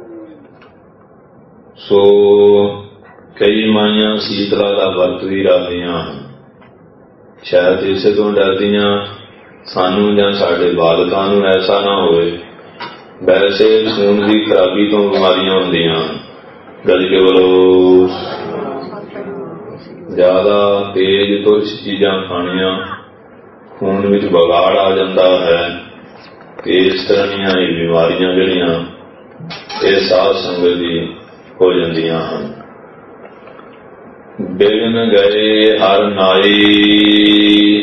ਸੋ ਕਈ ਮਾਈਆਂ ਸੀਤਲਾ ਦਾ ਵਰਤ ਵੀ ਰੱਖਦੀਆਂ ਹਨ। ਸ਼ਾਇਦ ਇਸੇ ਤੋਂ ਡਰਦੀਆਂ ਸਾਨੂੰ ਜਾਂ ਸਾਡੇ ਬਾਲਕਾਂ ਨੂੰ ਐਸਾ ਨਾ ਹੋਵੇ। ਵੈਸੇ ਖੂਨ ਦੀ ਖਰਾਬੀ ਤੋਂ ਬਿਮਾਰੀਆਂ ਹੁੰਦੀਆਂ ਹਨ। ਗੱਲ ਕੇ ਬੋਲੋ। ਜ਼ਿਆਦਾ ਤੇਜ਼ ਤੋਂ ਚੀਜ਼ਾਂ ਖਾਣੀਆਂ ਖੂਨ ਵਿੱਚ ਵਿਗਾੜ ਆ ਜਾਂਦਾ ਹੈ। ਤੇ ਇਸ ਤਰ੍ਹਾਂ ਦੀਆਂ ਇਹ ਬਿਮਾਰੀਆਂ ਜਿਹੜੀਆਂ ਇਹ ਸਾਧ ਸੰਗਤ ਦੀ ਹੋ ਜਾਂਦੀਆਂ ਹਨ। ਬਿਗਨ ਗਏ ਹਰ ਨਾਈ।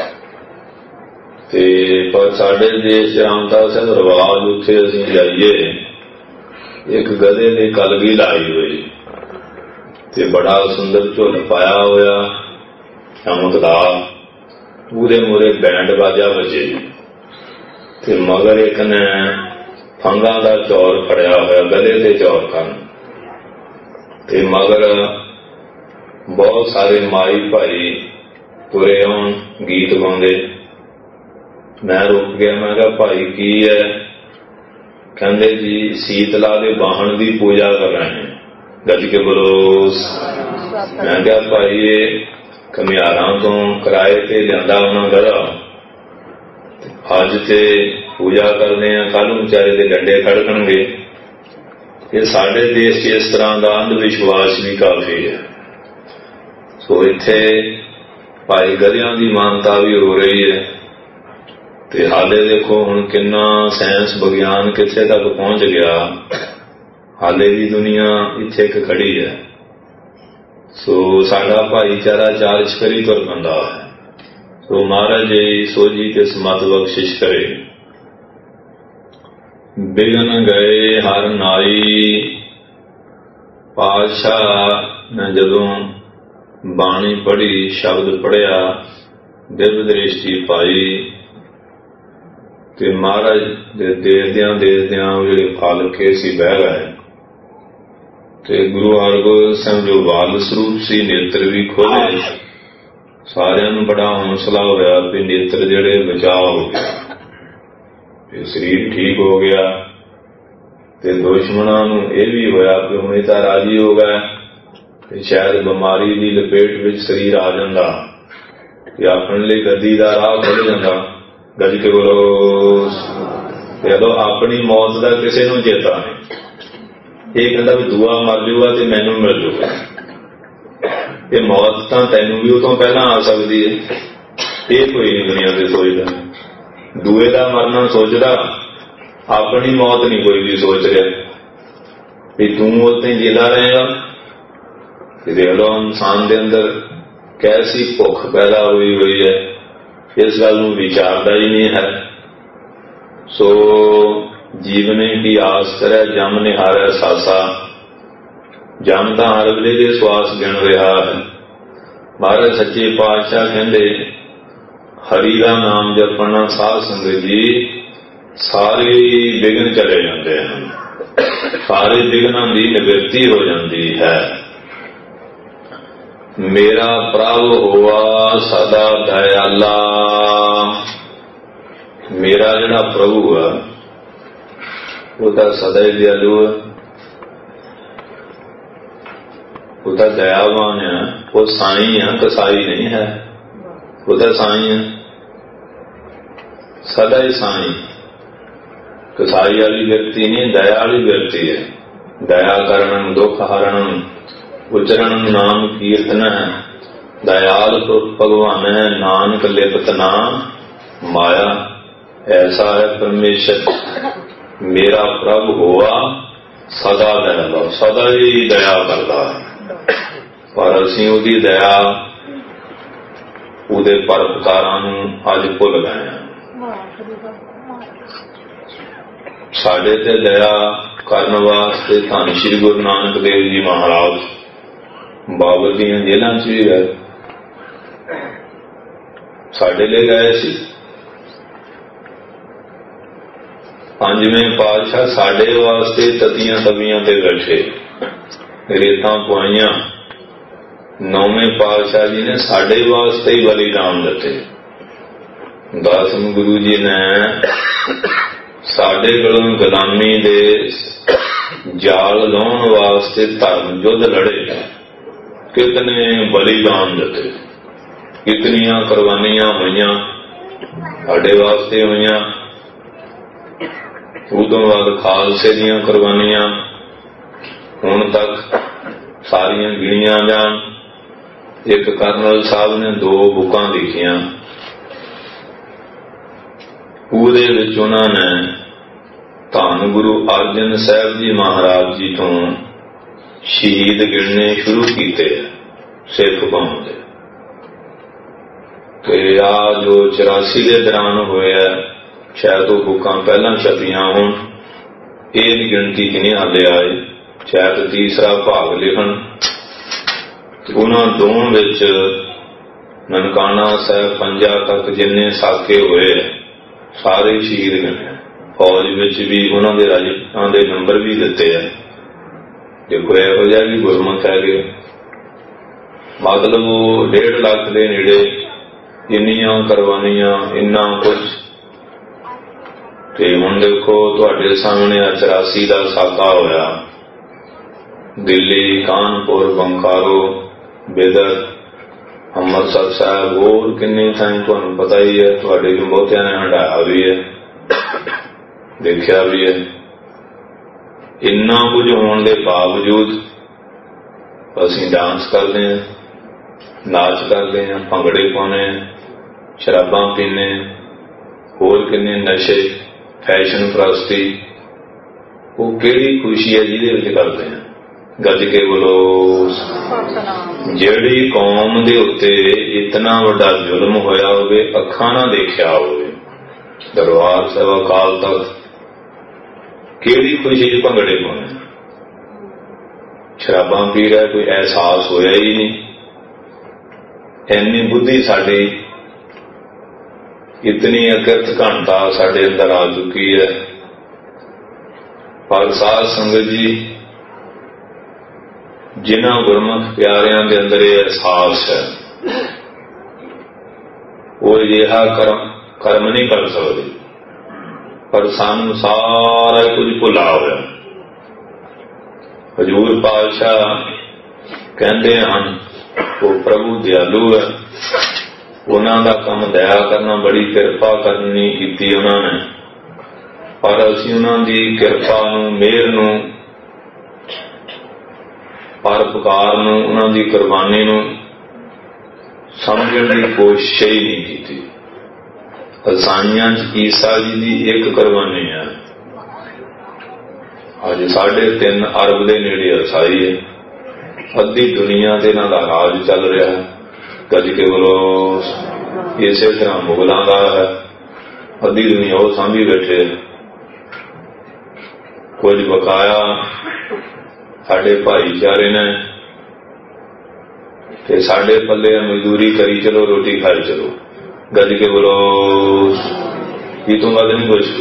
ਤੇ ਪਰ ਸਾਡੇ ਦੇਸ਼ ਚ ਆਮਦਾ ਸਿੰਘ ਰਿਵਾਜ ਉੱਥੇ ਅਸੀਂ ਜਾਈਏ ਇੱਕ ਗਧੇ ਨੇ ਕਲਗੀ ਲਾਈ ਹੋਈ ਤੇ ਬੜਾ ਸੁੰਦਰ ਝੁੱਲ ਪਾਇਆ ਹੋਇਆ ਚਮਕਦਾਰ। ਉਹਦੇ ਮੂਹਰੇ ਬੈਂਡ ਬਾਜਾ ਵੱਜੇ ਤੇ ਮਗਰ ਇੱਕ ਨੇ ਫੰਗਾਂ ਦਾ ਚੌਰ ਫੜਿਆ ਹੋਇਆ ਗਧੇ ਤੇ ਚੌਰ ਕਰਨ ਤੇ ਮਗਰ ਬਹੁਤ ਸਾਰੇ ਮਾਈ ਭਾਈ ਤੁਰੇ ਆਉਣ ਗੀਤ ਗਾਉਂਦੇ। ਮੈਂ ਰੁਕ ਗਿਆ। ਮੈਂ ਕਿਹਾ ਭਾਈ ਕੀ ਹੈ? ਕਹਿੰਦੇ ਜੀ ਸੀਤਲਾ ਦੇ ਵਾਹਣ ਦੀ ਪੂਜਾ ਕਰ ਰਹੇ ਨੇ। ਗੱਜ ਕੇ ਬੋਲੋ। ਮੈਂ ਕਿਹਾ ਭਾਈ ਇਹ ਘੁਮਿਆਰਾਂ ਤੋਂ ਕਿਰਾਏ ਤੇ ਲਿਆਂਦਾ ਉਹਨਾਂ ਗਧਾ ਅੱਜ ਤੇ ਪੂਜਾ ਕਰਦੇ ਆ ਕੱਲ੍ਹ ਨੂੰ ਵਿਚਾਰੇ ਦੇ ਡੰਡੇ ਖੜਕਣਗੇ। ਇਹ ਸਾਡੇ ਦੇਸ਼ 'ਚ ਇਸ ਤਰ੍ਹਾਂ ਦਾ ਅੰਧ ਵਿਸ਼ਵਾਸ ਵੀ ਕਾਫੀ ਹੈ। ਸੋ ਇੱਥੇ ਭਾਈ ਗਧਿਆਂ ਦੀ ਮਾਨਤਾ ਵੀ ਹੋ ਰਹੀ ਹੈ। ਤੇ ਹਾਲੇ ਦੇਖੋ ਹੁਣ ਕਿੰਨਾ ਸਾਇੰਸ ਵਿਗਿਆਨ ਕਿੱਥੇ ਤੱਕ ਪਹੁੰਚ ਗਿਆ। ਹਾਲੇ ਵੀ ਦੁਨੀਆ ਇੱਥੇ ਇੱਕ ਖੜੀ ਹੈ। ਸੋ ਸਾਡਾ ਭਾਈਚਾਰਾ ਚਾਰ ਚਕਰੀ ਤੁਰ ਪੈਂਦਾ ਹੈ। ਸੋ ਮਹਾਰਾਜ ਜੀ ਸੋਝੀ ਤੇ ਸਮਤ ਬਖਸ਼ਿਸ਼ ਕਰੇ। ਬਿਗਨ ਗਏ ਹਰ ਨਾਈ। ਪਾਤਸ਼ਾਹ ਨੇ ਜਦੋਂ ਬਾਣੀ ਪੜ੍ਹੀ ਸ਼ਬਦ ਪੜ੍ਹਿਆ ਦਿਵ ਦ੍ਰਿਸ਼ਟੀ ਪਾਈ ਤੇ ਮਹਾਰਾਜ ਦੇ ਦੇਖਦਿਆਂ ਜਿਹੜੇ ਫਲ ਕੇ ਸੀ ਬਹਿ ਗਏ। ਤੇ ਗੁਰੂ ਹਰਗੋਬਿੰਦ ਸਿੰਘ ਜੋ ਬਾਲ ਸਰੂਪ ਸੀ ਨੇਤਰ ਵੀ ਖੋਲੇ। ਸਾਰਿਆਂ ਨੂੰ ਬੜਾ ਹੌਸਲਾ ਹੋਇਆ ਵੀ ਨੇਤਰ ਜਿਹੜੇ ਬਚਾਅ ਹੋ ਗਏ ਤੇ ਸਰੀਰ ਠੀਕ ਹੋ ਗਿਆ। ਤੇ ਦੁਸ਼ਮਣਾਂ ਨੂੰ ਇਹ ਵੀ ਹੋਇਆ ਕਿ ਹੁਣ ਇਹ ਤਾਂ ਰਾਜੀ ਹੋ ਗਏ शायद बीमारी की लपेट में शरीर आ जाता कि अपने लिए गद्दी का राह खुल जाता। गज के बोलो। जदों अपनी मौत का किसी को चेता नहीं, ये कहता भी दूआ मर जूगा तो मैनू मिल जूगा। ये मौत तो तैनू भी उतों पहला आ सकती है, ये कोई नहीं दुनिया से सोचता। दूए का मरना सोचता, अपनी मौत नहीं कोई भी सोच रहा भी तू उत्ते जिला रहेगा। देख लो इंसान के अंदर कैसी भुख पैदा हुई है, इस गल विचारता ही नहीं है। सो जीवने की आस करे जम निहारे सासा, जम तो हर वेले के श्वास गिन रहा है। महाराज सच्चे पातशाह कहते हरि का नाम जपना साध संगत जी सारे विघन चले जाते हैं, सारे विघ्नां की निवृत्ति हो जाती है। मेरा प्रभु हुआ सदा दयाला, मेरा जिहड़ा प्रभु है वो तो सदा ही दयालु है, वो तो दयावान है। वो साई है, कसाई नहीं है, वो तो साई है, सदा ही साई। कसाई वाली व्यक्ति नहीं, दया वाली व्यक्ति है। दया करणं दुख हरणं उचरणं नाम कीर्तन है। दयाल भगवान है, नानक लिपत ना माया। ऐसा है परमेश्वर मेरा प्रभु हुआ सदा दयाला, सदा ही दया करता है। पर असीं उहदी दया उहदे परोपकारां नूं अज भुल गए हैं। साडे ते दया करन वास्ते धन श्री गुरु नानक देव जी महाराज बाबर दीयां जेलां च भी गए, साडे लिए गए सी। पंजवें पातशाह साडे वास्ते ततियां तवियां ते बैठे रेतां पुआइयां। नौवें पातशाह जी ने साडे वास्ते ही बलिदान दिते। 10वें गुरु जी ने साडे कोलों गुलामी दे जाल लाउण वास्ते धर्म युद्ध लड़े, कितने बलिदान दिते, कितनियां कुर्बानियां होईयां साडे वास्ते होईयां। उदों बाद खालसे दीयां कुर्बानियां हुण तक सारियां गिणियां जाण। एक कर्नल साहब ने 2 बुकां लिखियां, ਉਹਦੇ ਵਿੱਚ ਉਹਨਾਂ ਨੇ ਧੰਨ ਗੁਰੂ ਅਰਜਨ ਸਾਹਿਬ ਜੀ ਮਹਾਰਾਜ ਜੀ ਤੋਂ ਸ਼ਹੀਦ ਗਿਣਨੇ ਸ਼ੁਰੂ ਕੀਤੇ ਸਿੱਖ ਕੌਮ ਦੇ। ਤੇ ਆ ਜੋ 84 ਦੇ ਦੌਰਾਨ ਹੋਇਆ, ਸ਼ਾਇਦ ਉਹ ਬੁੱਕਾਂ ਪਹਿਲਾਂ ਛਪੀਆਂ ਹੋਣ, ਇਹਦੀ ਗਿਣਤੀ ਚ ਨਹੀਂ ਹਾਲੇ ਆਏ। ਸ਼ਾਇਦ ਤੀਸਰਾ ਭਾਗ ਲਿਖਣ। ਉਹਨਾਂ ਦੋਵਾਂ ਵਿੱਚ ਨਨਕਾਣਾ ਸਾਹਿਬ ਪੰਜਾ ਤੱਕ ਜਿੰਨੇ ਸਾਕੇ ਹੋਏ ਸਾਰੇ ਸ਼ਹੀਦ ਗਏ। फौज विच भी उन्होंने राजपूतां दे नंबर भी दिते हैं। देखो इहो जिहा भी गुरमुख है कि मतलब वो 1.5 लाख के नेड़े इन्नियां कुर्बानियां इन्ना कुछ। ते हुण देखो तुहाडे सामने 84 का साका होया, दिल्ली कानपुर बंकारो बिदर अमृतसर साहब होर किन्ने थां तुहानूं पता ही है, तुहाडे चों बहुतिआं ने हंडाया भी है, देखा भी है। इन्ना कुछ होने के बावजूद असीं डांस करते हैं, नाच करते हैं, भंगड़े पाने, शराबां पीने, होर किन्ने नशे, फैशन प्रस्ती। वो किहड़ी खुशी है जिहदे विच करते हैं? गज के बोलो। जिहड़ी कौम दे उत्ते इतना वड्डा जुल्म होया होवे, अखां ना देखिया होवे, दरबार ਸਾਹਿਬ अकाल तख्त ਕਿਹੜੀ खुशी च भंगड़े पाने, शराबां पी रहा, कोई एहसास होया ही नहीं। इन्नी बुद्धि साडी, इतनी अकिरत घनता साडे अंदर आ चुकी है। पर साध संगत जी जिन्हां गुरमुख प्यारियां दे अंदर ये एहसास है, वो अजिहा कर्म नहीं कर सकते। पर सानू सारा कुछ भुला होया। हजूर पातशाह कहते हैं वो प्रभु दयालु है, उन्हों का काम दया करना, बड़ी कृपा करनी की उन्होंने, पर असीं उन्हों की कृपा नूं, मेहर नूं, परोपकार नूं, उन्हों की कुर्बानी नूं समझण की कोशिश ही नहीं की। ईसाइयां ईसा जी की एक कुर्बानी है। अज 3.5 अरब के नेड़े ईसाई है, अद्धी दुनिया से इन्हां दा राज चल रहा है। कभी के बोलो इस तरह मुगलों का है, अद्धी दुनिया वो सांभी बैठे। कुछ बकाया साडे भाईचारे ने ते साडे पल्ले मजदूरी करी चलो, रोटी खाई चलो। गज के बोलो ये तो बात नहीं कुछ,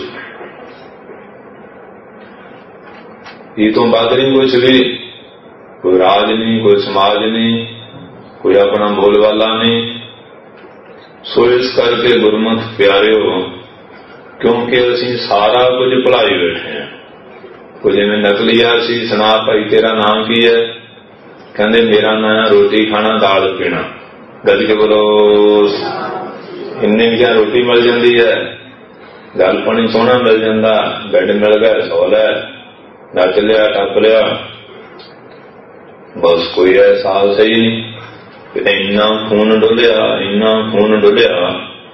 ये तो बात नहीं कुछ भी। कोई राज नहीं, कोई समाज नहीं, कोई अपना बोलबाला नहीं। सो इस करके गुरमत प्यारे हो, क्योंकि असीं सारा कुछ भुलाई बैठे हैं। कुछ जिवें नकलिया सी सुना भाई तेरा नाम की है, कहंदे मेरा नाम रोटी खाना दाल पीना। गज के बोलो इन्ने क्या रोटी मिल जाती है, गल पानी सोहना मिल जाता, बैड मिल गया, सौ लै, नच लिया, टप लिया, बस कोई एहसास ही नहीं। इन्ना खून डुलिया, इन्ना खून डुलिया,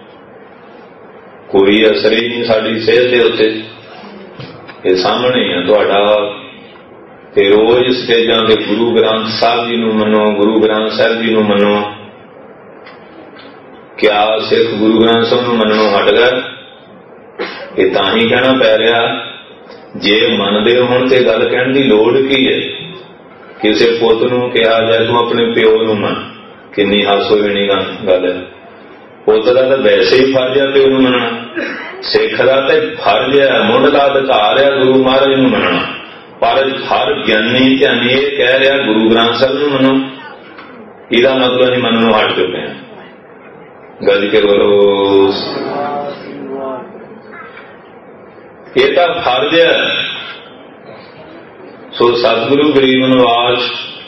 कोई असर ही नहीं साडी सेहत के उत्ते। ये सामने है तुहाडा। ते रोज स्टेजां ते गुरु ग्रंथ साहब जी नूं मनो, गुरु ग्रंथ साहब जी नूं मनो। क्या सिख गुरु ग्रंथ साहब नूं मनणों हट गए? ये तां ही कहना पै रहा, जे मनदे होण ते गल कहण दी लोड़ की है? किसी पुत नूं कहा जाए तूं अपने प्यो नूं मन, किन्नी हासो वेणी गल है। पुत दा तां वैसे ही फर्ज है प्यो नूं मनना, सिख दा तां फर्ज है, मुंड दा अधिकार है गुरु महाराज नूं मनना। पर हर ज्ञानी ध्यानी ये कह रहा गुरु ग्रंथ साहब नूं मनो, इहदा मतलब असीं मनणों हट चुके हैं। गज के बोलो ये तां फर्ज है। सो सतगुरु गरीब निवाज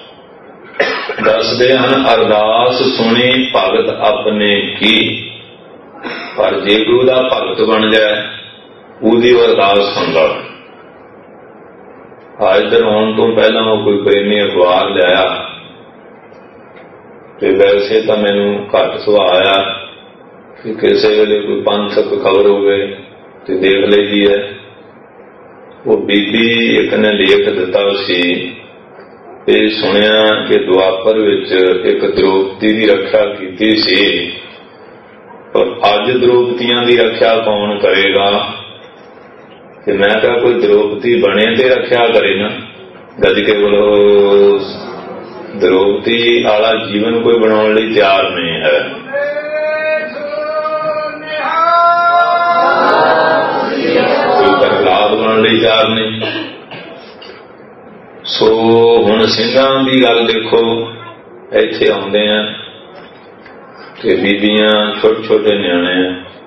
दसदे हन, अरदास सुनी भगत अपने की। पर जे गुरु दा भगत बन जाए उहदी अरदास सुन लो। इधर आने तो पहला वो कोई प्रेमी अखबार लिया, तो वैसे तो मैनू घट सुभाव आया कि किसी वेले कोई पंथक खबर हो गए तो देख ली है। वो बीबी एक ने लेख दिता सी, ये सुनिया कि द्वापर विच एक द्रौपदी की रक्षा की सी, पर अज द्रौपदियां की रक्षा कौन करेगा? कि मैं कहा कोई द्रौपदी बने ते रक्षा करे ना। गज के बोलो द्रौपदी वाला जीवन कोई बनाने लिए तैयार नहीं है। कोई प्रहलाद बनने लिए तैयार नहीं। सो हुण सिंघां दी गल देखो, इत्थे आउंदे आ ते बीबियां छोटे छोटे न्याणे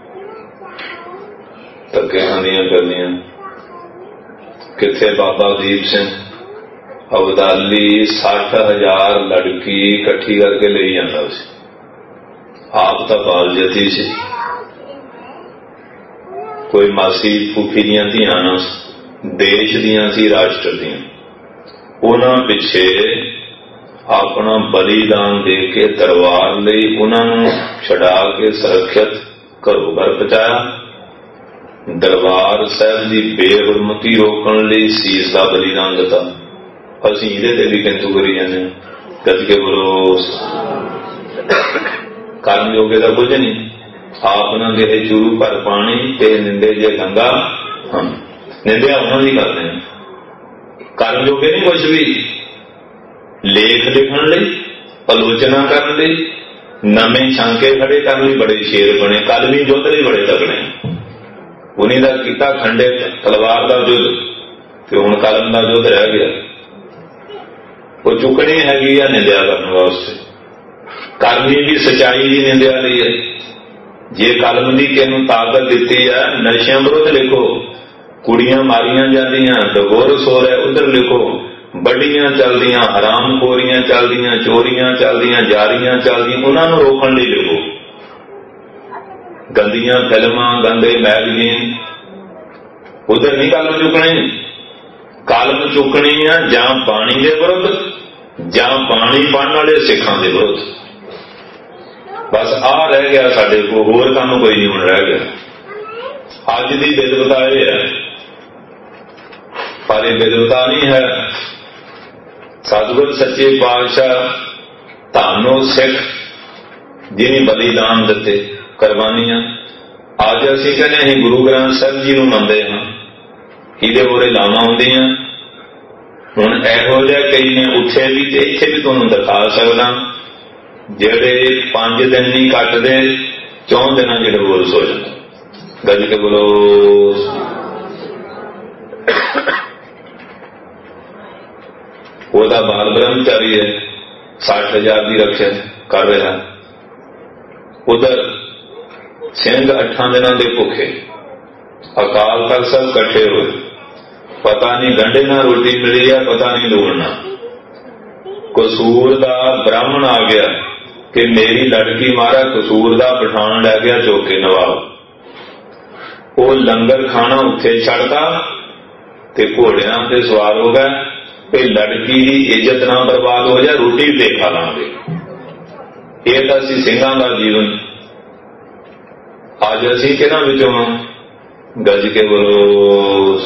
धक्के खांदियां फिरदियां। किथे बाबा दीप सिंह अबदाली 60,000 लड़की इकट्ठी करके ले जाता सी, आप तो बाल जती सी। कोई मासी फूफी दियां धीआं ना, देश दियां सी, राष्ट्र दियां। उन्हां पिछे अपना बलिदान दे के दरबार लई उन्होंने छड़ा के सुरक्षित घरों घर पहुंचाया। दरबार साहब की बेहुरमती रोकने लई सीस का बलिदान दिता। असीं इहदे ते भी किंतु करी जाने। गज के बोलो करन योगे का कुछ नहीं। आप ना दे चूरू पर पानी ते निंदे जे गंगा, हम निंदिया उन्होंने करते हैं, करन योगे नहीं कुछ भी। लेख लिखण लई, आलोचना करन लई, नवे छांके खड़े करन लई बड़े शेर बने। कलमी युद्ध लई बड़े तगड़े, उन्हीं का किता खंडे तलवार का युद्ध, तो हुण कलम का युद्ध रह गया। वो चुकनी हैगी आ निंदिया करने वास्ते, करनी भी सच्चाई की निंदिया लई है। जे कलम की किहनूं ताकत दिती है, नशियां विरुद्ध लिखो, कुड़ियां मारियां जांदियां, डगोर सो रहा उधर लिखो, ਵੱਡੀਆਂ ਚੱਲਦੀਆਂ, ਹਰਾਮਖੋਰੀਆਂ ਚੱਲਦੀਆਂ, ਚੋਰੀਆਂ ਚੱਲਦੀਆਂ, ਜਾਰੀਆਂ ਚੱਲਦੀਆਂ, ਉਹਨਾਂ ਨੂੰ ਰੋਕਣ ਲਈ ਲਿਖੋ। ਗੰਦੀਆਂ ਫਿਲਮਾਂ, ਗੰਦੇ ਮੈਗਜ਼ੀਨ, ਉਧਰ ਨਹੀਂ ਕਲਮ ਚੁੱਕਣੀ। ਕਲਮ ਚੁੱਕਣੀ ਆ ਜਾਂ ਬਾਣੀ ਦੇ ਵਿਰੁੱਧ ਜਾਂ ਬਾਣੀ ਪੜ੍ਹਨ ਵਾਲੇ ਸਿੱਖਾਂ ਦੇ ਵਿਰੁੱਧ। ਬਸ ਆਹ ਰਹਿ ਗਿਆ ਸਾਡੇ ਕੋਲ, ਹੋਰ ਕੰਮ ਕੋਈ ਨਹੀਂ ਹੁਣ ਰਹਿ ਗਿਆ। ਅੱਜ ਦੀ ਵਿਦਵਤਾ ਇਹ ਹੈ, ਪਰ ਇਹ ਵਿਦਵਤਾ ਨਹੀਂ ਹੈ। ਸਤਿਗੁਰ ਸੱਚੇ ਪਾਤਸ਼ਾਹ ਧੰਨੋ ਸਿੱਖ ਜਿਹਨੇ ਬਲੀਦਾਨ ਦਿੱਤੇ, ਕੁਰਬਾਨੀਆਂ। ਅੱਜ ਅਸੀਂ ਕਹਿੰਦੇ ਅਸੀਂ ਗੁਰੂ ਗ੍ਰੰਥ ਸਾਹਿਬ ਜੀ ਨੂੰ ਮੰਨਦੇ ਹਾਂ, ਇਹਦੇ ਮੂਹਰੇ ਲਾਵਾਂ ਹੁੰਦੀਆਂ। ਹੁਣ ਇਹੋ ਜਿਹਾ ਕਈ ਨੇ ਉੱਥੇ ਵੀ ਤੇ ਇੱਥੇ ਵੀ ਤੁਹਾਨੂੰ ਦਿਖਾ ਸਕਦਾ, ਜਿਹੜੇ 5 ਦਿਨ ਨਹੀਂ ਕੱਟਦੇ, 4 ਦਿਨਾਂ ਚ ਡਿਵੋਰਸ ਹੋ ਜਾਂਦਾ। ਗੱਜ ਕੇ ਬੋਲੋ। ਉਹਦਾ ਬਾਲ ਬ੍ਰਹਮਚਾਰੀ ਹੈ, 60,000 ਦੀ ਰੱਖਿਆ ਕਰ ਰਿਹਾ। ਉਧਰ ਸਿੰਘ 8 ਦਿਨਾਂ ਦੇ ਭੁੱਖੇ, ਅਕਾਲ ਤਖਤ ਸਭ ਇਕੱਠੇ ਹੋਏ, ਪਤਾ ਨਹੀਂ ਗੰਢੇ ਨਾਲ ਰੋਟੀ ਮਿਲੀ ਆ, ਪਤਾ ਨਹੀਂ ਲੂਣ ਨਾਲ। ਕਸੂਰ ਦਾ ਬ੍ਰਾਹਮਣ ਆ ਗਿਆ ਕਿ ਮੇਰੀ ਲੜਕੀ ਮਾਰਾ ਕਸੂਰ ਦਾ ਪਠਾਨ ਲੈ ਗਿਆ ਚੁੱਕ ਕੇ ਨਵਾਬ। ਉਹ ਲੰਗਰ ਖਾਣਾ ਉੱਥੇ ਛੱਡਦਾ ਤੇ ਘੋੜਿਆਂ ਤੇ ਸਵਾਰ ਹੋ ਗਿਆ ਕਿ ਲੜਕੀ ਦੀ ਇੱਜ਼ਤ ਨਾ ਬਰਬਾਦ ਹੋ ਜਾ, ਰੋਟੀ ਦੇ ਖਾ ਲਾਂਗੇ। ਇਹ ਤਾਂ ਸੀ ਸਿੰਘਾਂ ਦਾ ਜੀਵਨ। ਅੱਜ ਅਸੀਂ ਕਿਹਨਾਂ ਵਿੱਚੋਂ? ਗੱਜ ਕੇ ਬੋਲੋ।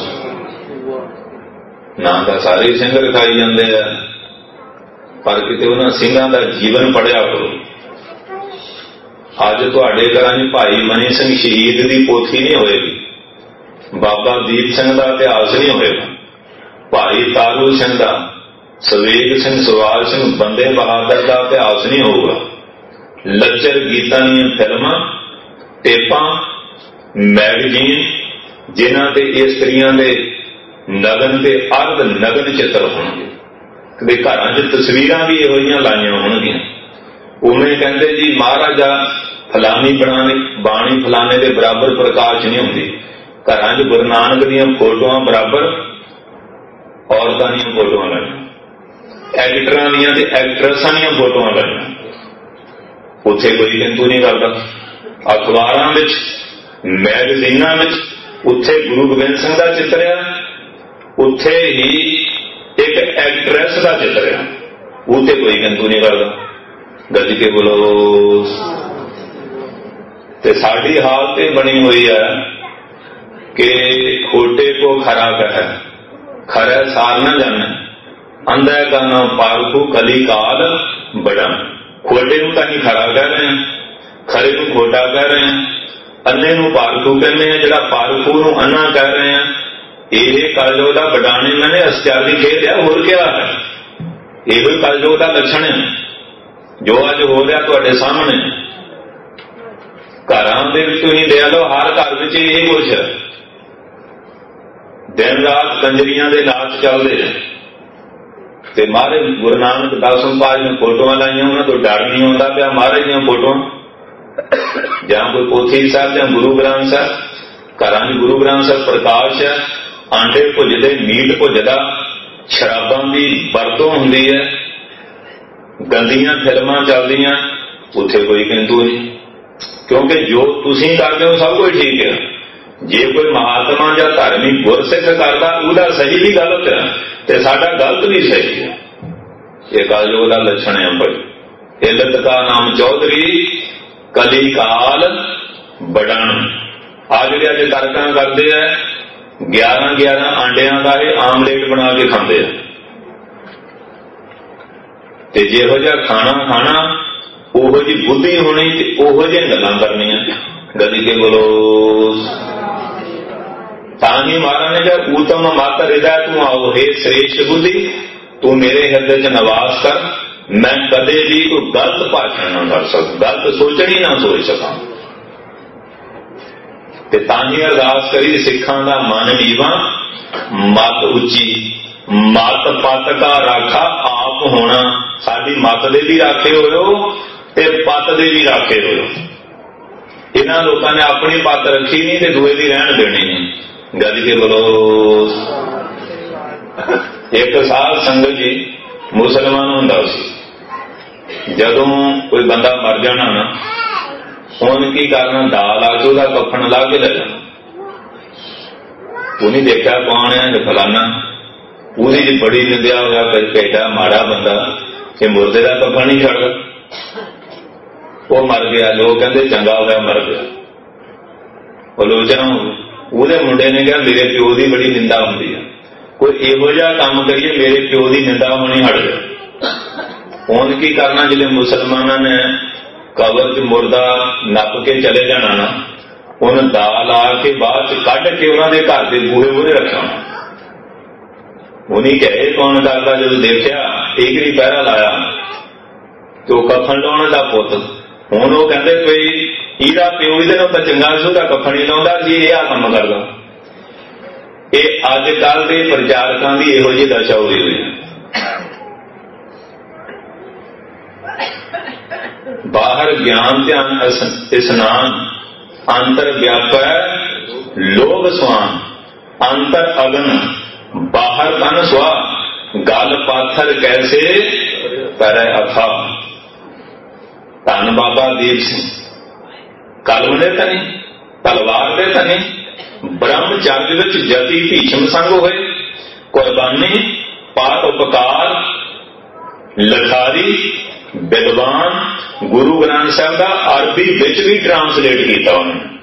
ਨਾ ਤਾਂ ਸਾਰੇ ਸਿੰਘ ਰਖਾਈ ਜਾਂਦੇ ਆ, ਪਰ ਕਿਤੇ ਉਹਨਾਂ ਸਿੰਘਾਂ ਦਾ ਜੀਵਨ ਪੜ੍ਹਿਆ ਕਰੋ। ਅੱਜ ਤੁਹਾਡੇ ਘਰਾਂ 'ਚ ਭਾਈ ਮਨੀ ਸਿੰਘ ਸ਼ਹੀਦ ਦੀ ਪੋਥੀ ਨਹੀਂ ਹੋਏਗੀ, ਬਾਬਾ ਦੀਪ ਸਿੰਘ ਦਾ ਇਤਿਹਾਸ ਨਹੀਂ ਹੋਏਗਾ, ਭਾਈ ਤਾਰੂ ਸਿੰਘ ਦਾ, ਸਵੇਗ ਸਿੰਘ, ਸਵਾਲ ਸਿੰਘ, ਬੰਦੇ ਬਹਾਦਰ ਦਾ ਇਤਿਹਾਸ ਨਹੀਂ ਹੋਊਗਾ। ਲੱਚਰ ਗੀਤਾਂ ਦੀਆਂ ਫਿਲਮਾਂ, ਟੇਪਾਂ, ਮੈਗਜ਼ੀਨ, ਜਿਨ੍ਹਾਂ ਤੇ ਇਸਤਰੀਆਂ ਦੇ ਨਗਨ ਤੇ ਅਰਧ ਨਗਨ ਚਿੱਤਰ ਹੋਣਗੇ, ਕਦੇ ਘਰਾਂ 'ਚ ਤਸਵੀਰਾਂ ਵੀ ਇਹੋ ਜਿਹੀਆਂ ਲਾਈਆਂ ਹੋਣਗੀਆਂ। ਉਵੇਂ ਕਹਿੰਦੇ ਜੀ ਮਹਾਰਾਜਾ ਫਲਾਨੀ ਬਾਣੀ ਫਲਾਣੇ ਦੇ ਬਰਾਬਰ ਪ੍ਰਕਾਸ਼ ਨਹੀਂ ਹੁੰਦੀ। ਘਰਾਂ 'ਚ ਗੁਰੂ ਨਾਨਕ ਦੀਆਂ ਫੋਟੋਆਂ ਬਰਾਬਰ ਔਰਤਾਂ ਦੀਆਂ ਫੋਟੋਆਂ ਲਾਈਆਂ, ਐਕਟਰਾਂ ਦੀਆਂ ਤੇ ਐਕਟਰਸਾਂ ਦੀਆਂ ਫੋਟੋਆਂ ਲਾਈਆਂ। ਉੱਥੇ ਕੋਈ ਕਿੰਤੂ ਨਹੀਂ ਕਰਦਾ। ਅਖਬਾਰਾਂ ਵਿੱਚ, ਮੈਗਜ਼ੀਨਾਂ ਵਿੱਚ ਉੱਥੇ ਗੁਰੂ ਗੋਬਿੰਦ ਸਿੰਘ ਦਾ ਚਿੱਤਰ ਆ, ਉੱਥੇ ਹੀ ਇੱਕ ਐਕਟਰੈਸ ਦਾ ਚਿੱਤਰ ਆ, ਉੱਥੇ ਕੋਈ ਕਿੰਤੂ ਨਹੀਂ ਕਰਦਾ। ਗੱਜ ਕੇ ਬੋਲੋ। ਤੇ ਸਾਡੀ ਹਾਲਤ ਇਹ ਬਣੀ ਹੋਈ ਹੈ ਕਿ ਖੋਟੇ ਕੋ ਖਰਾ ਕਹੈ, ਖਰਾ ਸਾਰ ਨਾ ਜਾਣਾ, ਅੰਧਾ ਕਾ ਨਾਮ ਪਾਰਖੂ ਕਲੀ ਕਾਲ ਬੜਾ। ਖੋਟੇ ਨੂੰ ਤਾਂ ਹੀ ਖਰਾ ਕਹਿ ਰਹੇ ਹਾਂ, ਖਰੇ ਨੂੰ ਖੋਟਾ ਕਹਿ ਰਹੇ ਹਾਂ, ਅੰਨੇ ਨੂੰ ਪਾਰਖੂ ਕਹਿੰਦੇ ਆ, ਜਿਹੜਾ ਪਾਰਖੂ ਨੂੰ ਅੰਨਾ ਕਹਿ ਰਹੇ ਆ। ਇਹ ਕਲਯੁਗ ਦਾ ਵਡਾਣੇ ਮੈਨੇ ਅਸਤਿਆਰ ਦੀ ਖੇਡ ਹੈ, ਹੋਰ ਕਿਆ ਹੈ? ਇਹੋ ਹੀ ਕਲਯੁਗ ਦਾ ਲੱਛਣ ਹੈ ਜੋ ਅੱਜ ਹੋ ਰਿਹਾ ਤੁਹਾਡੇ ਸਾਹਮਣੇ। ਘਰਾਂ ਦੇ ਵਿੱਚ ਤੁਸੀਂ ਦੇਖ ਲਓ, ਹਰ ਘਰ ਵਿੱਚ ਇਹ ਕੁਛ ਹੈ। ਦਿਨ ਰਾਤ ਕੰਜਰੀਆਂ ਦੇ ਨਾਚ ਚੱਲਦੇ ਨੇ ਤੇ ਮਹਾਰਾਜ ਗੁਰੂ ਨਾਨਕ ਦਸਮ ਪਾਤਸ਼ਾਹ ਨੇ ਫੋਟੋਆਂ ਲਾਈਆਂ, ਉਹਨਾਂ ਤੋਂ ਡਰ ਨਹੀਂ ਆਉਂਦਾ ਪਿਆ ਮਹਾਰਾਜ ਦੀਆਂ ਫੋਟੋਆਂ, ਜਾਂ ਕੋਈ ਪੋਥੀ ਸਾਹਿਬ ਜਾਂ ਗੁਰੂ ਗ੍ਰੰਥ ਸਾਹਿਬ। ਘਰਾਂ 'ਚ ਗੁਰੂ ਗ੍ਰੰਥ ਸਾਹਿਬ ਪ੍ਰਕਾਸ਼ ਹੈ, ਆਂਡੇ ਭੁੱਜਦੇ, ਮੀਟ ਭੁੱਜਦਾ, ਸ਼ਰਾਬਾਂ ਦੀ ਵਰਤੋਂ ਹੁੰਦੀ ਹੈ, ਗੰਦੀਆਂ ਫਿਲਮਾਂ ਚੱਲਦੀਆਂ, ਉੱਥੇ ਕੋਈ ਕਿੰਤੂ ਨਹੀਂ। ਕਿਉਂਕਿ ਜੋ ਤੁਸੀਂ ਕਰਦੇ ਹੋ ਸਭ ਕੁਝ ਠੀਕ ਹੈ। ਜੇ ਕੋਈ ਮਹਾਤਮਾ ਜਾਂ ਧਾਰਮਿਕ ਗੁਰਸਿੱਖ ਕਰਦਾ, ਉਹਦਾ ਸਹੀ ਵੀ ਗਲਤ ਹੈ ਤੇ ਸਾਡਾ ਗਲਤ ਵੀ ਸਹੀ ਹੈ। ਇਹ ਕਲਯੁਗ ਦਾ ਲੱਛਣ ਹੈ ਭਾਈ। ਇਲਤ ਕਾ ਨਾਮ ਚੌਧਰੀ ਕਲੀ ਕਾਲ ਬੜਨ। ਆ ਜਿਹੜੇ ਅੱਜ ਤਰਕਾਂ ਕਰਦੇ ਆ, 11 ਆਂਡਿਆਂ ਦਾ ਇਹ ਆਮਲੇਟ ਬਣਾ ਕੇ ਖਾਂਦੇ ਆ, ਤੇ ਜਿਹੋ ਜਿਹਾ ਖਾਣਾ ਉਹੋ ਜਿਹੀ ਬੁੱਧੀ ਹੋਣੀ ਤੇ ਉਹੋ ਜਿਹੀਆਂ ਗੱਲਾਂ ਕਰਨੀਆਂ। ਗੱਜ ਕੇ ਬੋਲੋ। ਤਾਂ ਹੀ ਮਹਾਰਾਜ ਨੇ ਕਿਹਾ ਊਤਮ ਮਤ ਹਿਰਦੈ ਤੂੰ ਆਓ, ਹੇ ਸ੍ਰੇਸ਼ਟ ਬੁੱਧੀ ਤੂੰ ਮੇਰੇ ਹਿਰਦੇ 'ਚ ਨਿਵਾਸ ਕਰ, ਮੈਂ ਕਦੇ ਵੀ ਕੋਈ ਗਲਤ ਭਾਸ਼ਣ ਨਾ ਕਰ ਸਕਾਂ, ਗਲਤ ਸੋਚਣੀ ਨਾ ਸੋਚ ਸਕਾਂ। ਤੇ ਤਾਂ ਹੀ ਅਰਦਾਸ ਕਰੀ ਸਿੱਖਾਂ ਦਾ ਮਨ ਨੀਵਾਂ, ਮਤ ਉੱਚੀ, ਮਤ ਪਤ ਕਾ ਰਾਖਾ ਆਪ ਹੋਣਾ। ਸਾਡੀ ਮਤ ਦੇ ਵੀ ਰਾਖੇ ਹੋਇਓ ਤੇ ਪਤ ਦੇ ਵੀ ਰਾਖੇ ਹੋਇਓ। ਇਹਨਾਂ ਲੋਕਾਂ ਨੇ ਆਪਣੀ ਪਤ ਰੱਖੀ ਨਹੀਂ ਤੇ ਦੂਏ ਦੀ ਰਹਿਣ ਦੇਣੀ ਨਹੀਂ। ਗੱਜ ਕੇ ਬੋਲੋ। एक साध संगत जी मुसलमान हुंदा सी, जदों कोई बंदा मर जाना ना, उन्हें की करना, दाल आ के उसका कफन ला के ले जाना। उन्हें देखा कौन है, फलाना। ਉਹਦੀ जी बड़ी निंदिया होया, केडा माड़ा बंदा, ये मुर्दे का कफन नहीं छड़दा, वो मर गया। लोग कहते चंगा होया मर गया, आलोचना हो। ਉਹਦੇ मुंडे ने कहा मेरे प्यो की बड़ी निंदा होंदी है, कोई इहो जिहा काम करिए मेरे प्यो की निंदा होनी हट जाए। उन की करना, जिले मुसलमानों ने कबर च मुर्दा नप के चले जाना ना, उन दाल आके बाद कढ़ के उन्होंने घर के बूहे बूहे रखा। उन्हीं कहे कौन करता, जो देखा ठीकरी पहरा लाया तो कफन लाने का पुत। हुण वो कहते कोई ਇਹਦਾ ਪਿਓ ਇਹਦੇ ਨਾਲ ਤਾਂ ਚੰਗਾ ਸੀ, ਉਹਦਾ ਕਫਨ ਨਹੀਂ ਲਾਉਂਦਾ ਜੀ, ਇਹ ਆ ਕੰਮ ਕਰਦਾ। ਇਹ ਅੱਜ ਕੱਲ ਦੇ ਪ੍ਰਚਾਰਕਾਂ ਦੀ ਇਹੋ ਜਿਹੀ ਦਸ਼ਾ ਹੋਈ ਹੋਈ ਹੈ। ਬਾਹਰ ਗਿਆਨ ਧਿਆਨ ਇਸਨਾਨ, ਅੰਤਰ ਵਿਆਪੈ ਲੋਭ ਸਵਾਨ, ਅੰਤਰ ਅਗਨ ਬਾਹਰ ਤਨ ਸੁਆ, ਗਲ ਪਾਥਰ ਕੈਸੇ ਕਰੈ ਅਥਾ। ਧੰਨ ਬਾਬਾ ਦੀਪ ਸਿੰਘ कलम दे तनी, तलवार दे तनी, ब्रह्मचर्य विच जति भीषम संग होए, कुर्बानी पात उपकार, लखारी विद्वान, गुरु ग्रंथ साहब का अरबी विच भी ट्रांसलेट किया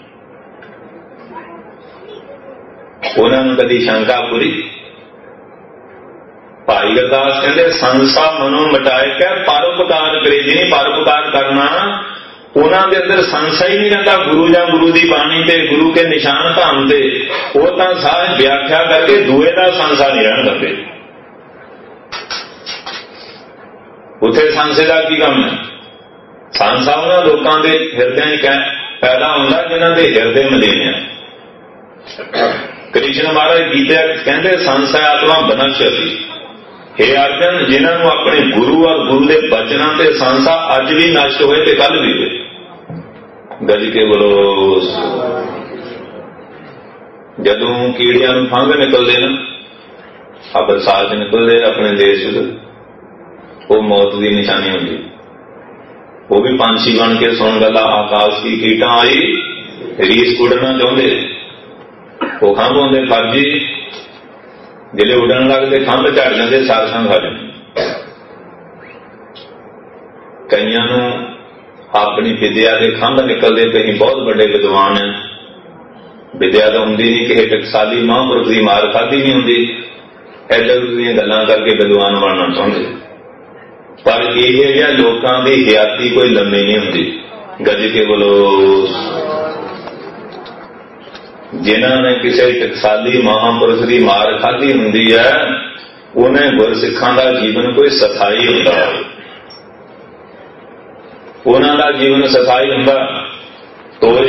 उन्होंने। कदी शंका पूरी। भाई अरदास कहते संसा मनो मिटाए कै परोपकार करे, जिन्हें परोपकार करना उन्होंने अंदर संशय ही नहीं रहता। गुरु या गुरु की बाणी ते गुरु के निशान धाम से वो तो सारे व्याख्या करके दूए का संशय नहीं रहन करते। उथे संशय का की काम है? संशय उन्होंने लोगों के हिरदे पैदा होता जिन्हों के हिरदे मलीन है। कृष्ण महाराज गीता कहते संशय आत्मा बनश्यति। हे अर्जन, जिन्होंने अपने गुरु और गुरु के बचनों से संशय अज भी नष्ट होए तो कल भी होए। गज के बोलो। जदों कीड़ियां फंग निकलते ना, आ बरसात निकलते अपने देश, वो मौत की निशानी होती। वो भी पंछी बन के सुन गला, आकाश की कीटा आई रीस उड़ना चाहते, वो खंभ होंगे फर्जी, जिले उड़न लगते खंभ झड़ जाते, सार संग खा जाते। कईयां नूं अपनी विद्या के खंभ निकलते, कहीं बहुत बड़े विद्वान है, विद्या तो होंगी नहीं, किसी टकसाली महापुरुष की मार खाधी नहीं होंगी, इधर उधर गल्लां करके विद्वान बनना चाहते। पर यह लोगों की हयाती कोई लंबी नहीं होंगी। गज के बोलो। जिन्होंने किसी टकसाली महापुरुष की मार खाधी होंगी है, उन्हें गुरसिखां का जीवन कोई सथाई होता है, उन्हों का जीवन सथाई होंदा। तोज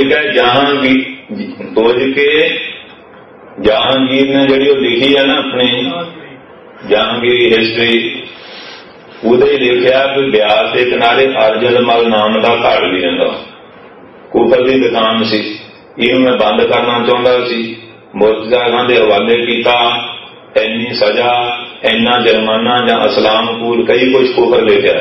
के जहांगीर ने जी लिखी है ना अपनी जहांगीरी हिस्ट्री, उदे लिखा कि ब्यास के किनारे अर्जनमल नाम का घाट भी रहता, कुफर की दुकान सी, इनू मैं बंद करना चाहता सी, मुर्तजा खां दे हवाले किया, इन्नी सजा, इन्ना जुर्माना या असलाम कूल कई कुछ कुफर लिखा।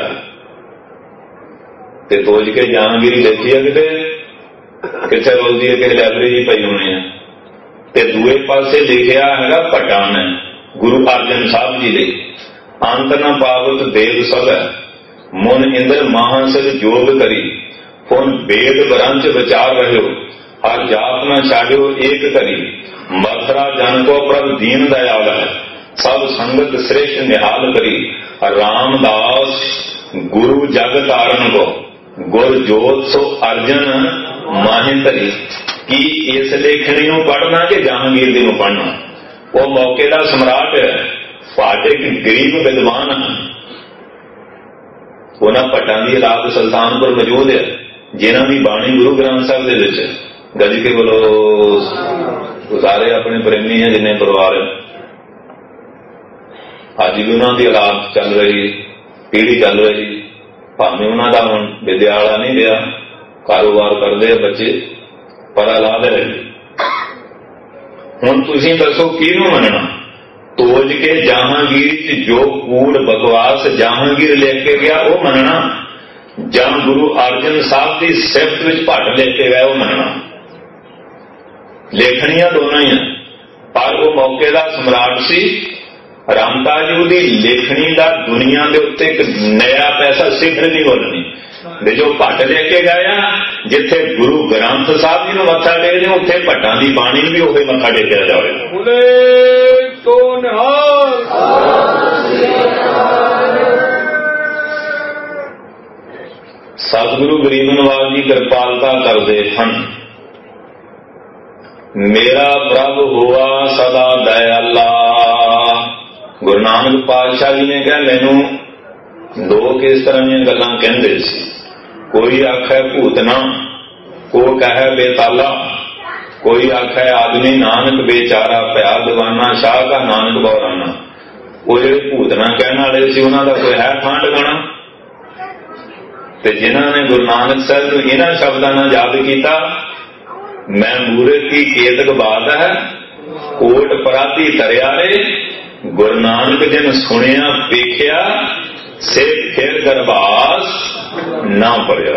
तोज के जहांगीरी लिखी है कितने रोलती है, किसी लाइब्रेरी पई होनी है। ते दूए पासे लिखिया है पटान है गुरु अर्जन साहब जी दे, अंत न पावत देव सब है, मुन इंद्र महांसज जोग करी, फुन वेद ग्रंथ विचार रहो, हर जात न छाड़ो एक करी, मथुरा जन को प्रभ दीन दयाल है, सब संगत श्रेष्ठ निहाल करी, रामदास गुरु जग तारण को, गुर जोत सो अर्जन माहिं धरी। की इस लेखनी नूं पढ़ना कि जहांगीर दी नूं पढ़ना? वो मौके का सम्राट है, फाटिक गरीब विद्वान हैं, उन्होंने भट्टां दी रात सुल्तानपुर मौजूद है, जिन्हों की बाणी गुरु ग्रंथ साहब दे विच। गज के बोलो। सारे अपने प्रेमी हैं जिन्हें परिवार है, अज भी उन्होंने की औलाद चल रही, पीढ़ी चल रही, भावें उन्हों का हुण विद्या वाला नहीं रहा, कारोबार करते बच्चे पता ला दे रहे। हुण तुसीं दसो किहनूं मनना? ਤੋਜ के जहांगीर च जो कूड़ बकवास जहांगीर लिख के गया वो मनना, ਜਾਂ ਗੁਰੂ ਅਰਜਨ ਸਾਹਿਬ ਦੀ ਸਿਫਤ ਵਿੱਚ ਭੱਟ ਲੈ ਕੇ ਗਏ ਉਹ ਮੰਨਣਾ। ਲੇਖਣੀਆਂ ਦੋਨੋਂ ਹੀ ਆ, ਪਰ ਉਹ ਮੌਕੇ ਦਾ ਸਮਰਾਟ ਸੀ। ਰਾਮਦਾਸ ਜੀ ਦੀ ਲੇਖਣੀ ਦਾ ਦੁਨੀਆ ਦੇ ਉੱਤੇ ਇੱਕ ਨया ਪੈਸਾ ਸਿਖਰ ਨਹੀਂ ਬੋਲਣੀ ਦੇ ਜੋ ਭੱਟ ਲੈ ਕੇ ਗਏ ਆ। ਜਿੱਥੇ ਗੁਰੂ ਗ੍ਰੰਥ ਸਾਹਿਬ ਜੀ ਨੂੰ ਮੱਥਾ ਟੇਕਦੇ ਉੱਥੇ ਭੱਟਾਂ ਦੀ ਬਾਣੀ ਨੂੰ ਵੀ ਉਹੀ ਮੱਥਾ ਟੇਕਿਆ ਜਾਵੇ। ਬੋਲੇ ਤੋ ਨਿਹਾਲ। सतगुरु गरीब नवाज जी कृपालता करते हैं। मेरा प्रभ हुआ सदा दयाला। गुरु नानक पातशाह जी ने कहा मैनू लोग इस तरह दी गल्लां कहंदे सी, कोई आखे भूतना, कोई कहे बेताला, कोई आखे आदमी नानक बेचारा पया दीवाना शाह का नानक बौराना। वो जो भूतना कहने वाले सी उन्हां दा कोई है थां ठिकाणा। ते जिन्हां ने गुरु नानक साहब नूं इन्हां शब्दां नाल याद कीता, मैं मूरत की केतक बात है कोट पराती तरिया रे। गुरु नानक जिन सुनिया वेख्या से फिर गरबास ना पड़िया।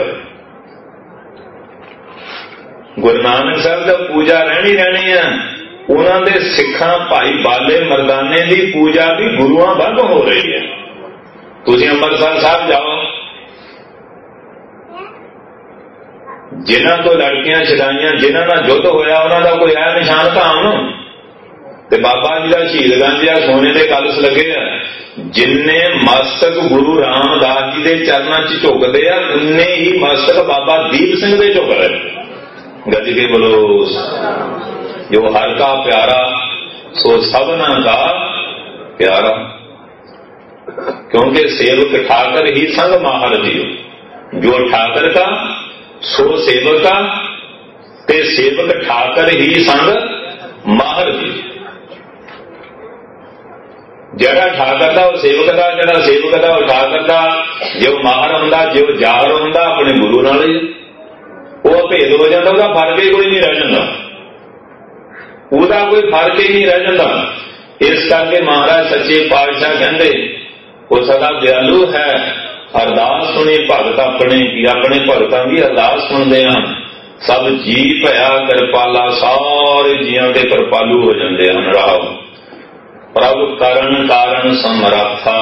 गुरु नानक साहब दा पूजा रहनी रहनी है। उन्हां दे सिखां भाई बाले मरदाने की पूजा भी गुरुआं वांग हो रही है। तुसीं अंम੍ਰਿਤਸਰ साहब जाओ, जिन्हां तो लड़कियां छड़ाइयां, जिन्हां नाल युद्ध होया उन्हां दा कोई है निशान धाम। ते बाबा जी का शहीदगंज आ सोने के कलश लगे आ। जिन्ने मस्तक गुरु रामदास जी के चरणों च झुकते हैं उन्ने ही मस्तक बाबा दीप सिंह के झुक रहे। गज के बोलो। जो हर का प्यारा सो सबना का प्यारा। क्योंकि सेवक ठाकर ही संग माहर जियो। जो ठाकर का सो सेवक का, ते सेवक ठाकर ही संग माहर जी। जड़ा ठाकर का वो सेवक का, जड़ा सेवक का वो ठाकर का। जो माहर होंदा, जो जाहर होंदा अपने गुरु नाल ही वो भेद हो जाता, उसका फर्क ही कोई नहीं रह जाता, उसका कोई फर्क ही नहीं रह जाता। इस करके महाराज सच्चे पातशाह कहते वो सदा दयालु है। अरदास सुनी भगत अपने की, अपने भगतां की अरदास सुनते हैं। सब जी भया कृपाला, सारे जियां दे कृपालू हो जाते हैं। राव प्रभ करण कारण समरथा।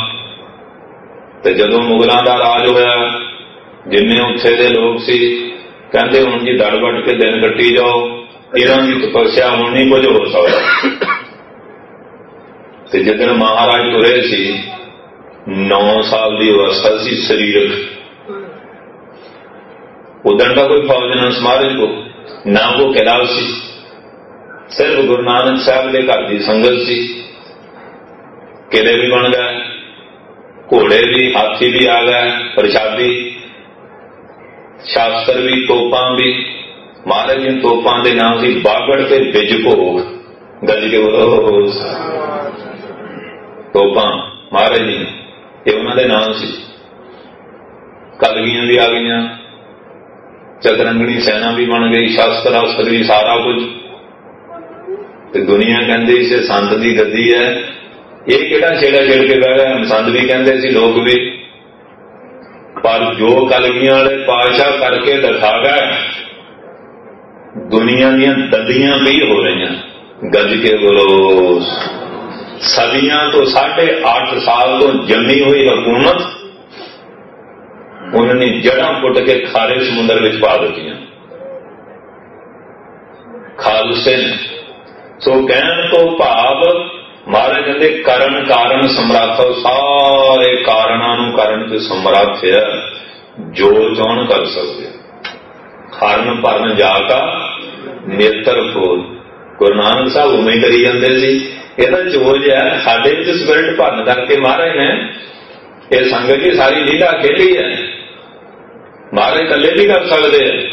ते जदों मुगलों का राज होया, जिन्ने उत्थे दे लोग सी कहते हुण जी दड़ वट के दिन कट्टी जाओ, इन्हां दी तपस्या हुण नहीं कुछ हो सकदा। ते जिदन महाराज तुरे सी 9 साल की अवस्था सी शरीरक, उदन का कोई फौज ना समाज को ना को किला सी, सिर्फ गुरु नानक साहब के घर की संगत सी। किले भी बन गए, घोड़े भी, हाथी भी आ गए, प्रशादी, शास्त्र भी, तोपां भी। महाराज जी तोपां के नाम सी बागड़ ते बिज भोग। गज के बोलो। तोपां महाराज जी ये उन्होंने नाम सी। कलगियां भी आ गई, चतरंगनी सेना भी बन गई, शास्त्र अस्त्र भी, सारा कुछ। तो दुनिया कहते इसे संत की गद्दी है, ये केड़ा छेड़ा छेड़ के बह गया। संत भी कहते सी, लोग भी। पर जो कलगियां वाले पातशाह करके दिखा गए, दुनिया दियां ददियां भी हो रही। गज के बोलो। सदियां तो 8.5 साल तो जमी हुई हुकूमत उन्होंने जड़ा पुट के खारे समुद्र में पा दी। खालसे सो कहन तो भाव महाराज कहते करण कारण समर्थ। सारे कारणों करण च समर्थ है, जो चाहन कर सकते। खरन परन जाका नेत्र खोल। गुरु नानक साहब उमें करी जाते सी। यह चोज है साडे विच स्पिरिट भरन करके महाराज ने यह संगत की सारी लीला खेली है। महाराज कले भी कर सकते हैं,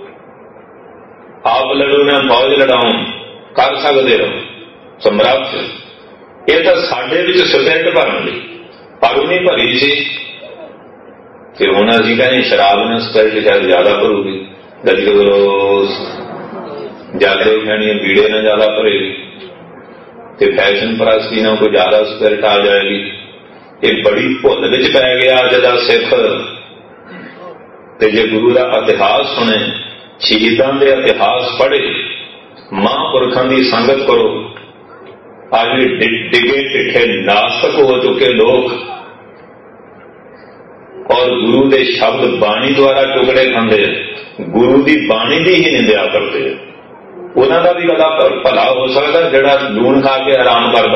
आप लड़ो ना फौज लड़ाओ कर सकते हो समर्थ। यह तो साडे विच स्पिरिट भरन लई पर उन्हें भरी सी। फिर हुण असीं कहने शराब ने स्पिरिट शायद ज्यादा भरूगी। गज बोलो। जागरे कहनी बीड़े ने ज्यादा भरेगी। ਤੇ ਫੈਸ਼ਨ ਪ੍ਰਸਤੀ ਨਾਲ ਕੋਈ ਜ਼ਿਆਦਾ ਸਪਿਰਿਟ ਆ ਜਾਏਗੀ। ਇਹ ਬੜੀ ਭੁੱਲ ਵਿੱਚ ਪੈ ਗਿਆ ਅੱਜ ਦਾ ਸਿੱਖ। ਤੇ ਜੇ ਗੁਰੂ ਦਾ ਇਤਿਹਾਸ ਸੁਣੇ, ਸ਼ਹੀਦਾਂ ਦੇ ਇਤਿਹਾਸ ਪੜ੍ਹੇ, ਮਹਾਂਪੁਰਖਾਂ ਦੀ ਸੰਗਤ ਕਰੋ। ਅੱਜ ਵੀ ਡਿੱਗੇ ਢਿੱਠੇ ਨਾਸਤਕ ਹੋ ਚੁੱਕੇ ਲੋਕ ਔਰ ਗੁਰੂ ਦੇ ਸ਼ਬਦ ਬਾਣੀ ਦੁਆਰਾ ਟੁਕੜੇ ਖਾਂਦੇ, ਗੁਰੂ ਦੀ ਬਾਣੀ ਦੀ ਹੀ ਨਿੰਦਿਆ ਕਰਦੇ। ਉਹਨਾਂ ਦਾ ਵੀ ਗਲਾ ਭਲਾ ਹੋ ਸਕਦਾ ਜਿਹੜਾ ਲੂਣ ਖਾ ਕੇ ਆਰਾਮ ਕਰਦਾ।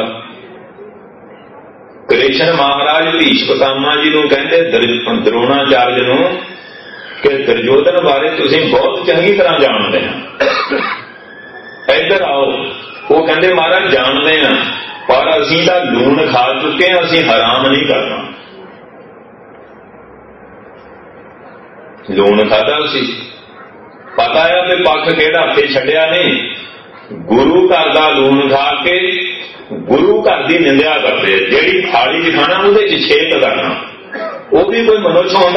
ਕ੍ਰਿਸ਼ਨ ਮਹਾਰਾਜ ਭੀਸ਼ਮ ਪਿਤਾਮਾ ਜੀ ਨੂੰ ਕਹਿੰਦੇ ਦਰੋਣਾਚਾਰਜ ਨੂੰ ਕਿ ਦੁਰਯੋਧਨ ਬਾਰੇ ਤੁਸੀਂ ਬਹੁਤ ਚੰਗੀ ਤਰ੍ਹਾਂ ਜਾਣਦੇ ਹੋ, ਇੱਧਰ ਆਓ। ਉਹ ਕਹਿੰਦੇ ਮਹਾਰਾਜ ਜਾਣਦੇ ਹਾਂ, ਪਰ ਅਸੀਂ ਤਾਂ ਲੂਣ ਖਾ ਚੁੱਕੇ ਹਾਂ, ਅਸੀਂ ਹਰਾਮ ਨਹੀਂ ਕਰਨਾ। ਲੂਣ ਖਾਧਾ ਸੀ, ਪਤਾ ਆ ਵੀ ਪੱਖ ਕਿਹੜਾ ਹੱਥੇ ਛੱਡਿਆ ਨਹੀਂ। ਗੁਰੂ ਘਰ ਦਾ ਲੂਣ ਖਾ ਕੇ ਗੁਰੂ ਘਰ ਦੀ ਨਿੰਦਿਆ ਕਰਦੇ। ਜਿਹੜੀ ਥਾਲੀ 'ਚ ਖਾਣਾ ਉਹਦੇ 'ਚ ਛੇਕ ਕਰਨਾ, ਉਹ ਵੀ ਕੋਈ ਮਨੁੱਖ ਹੁੰਦਾ?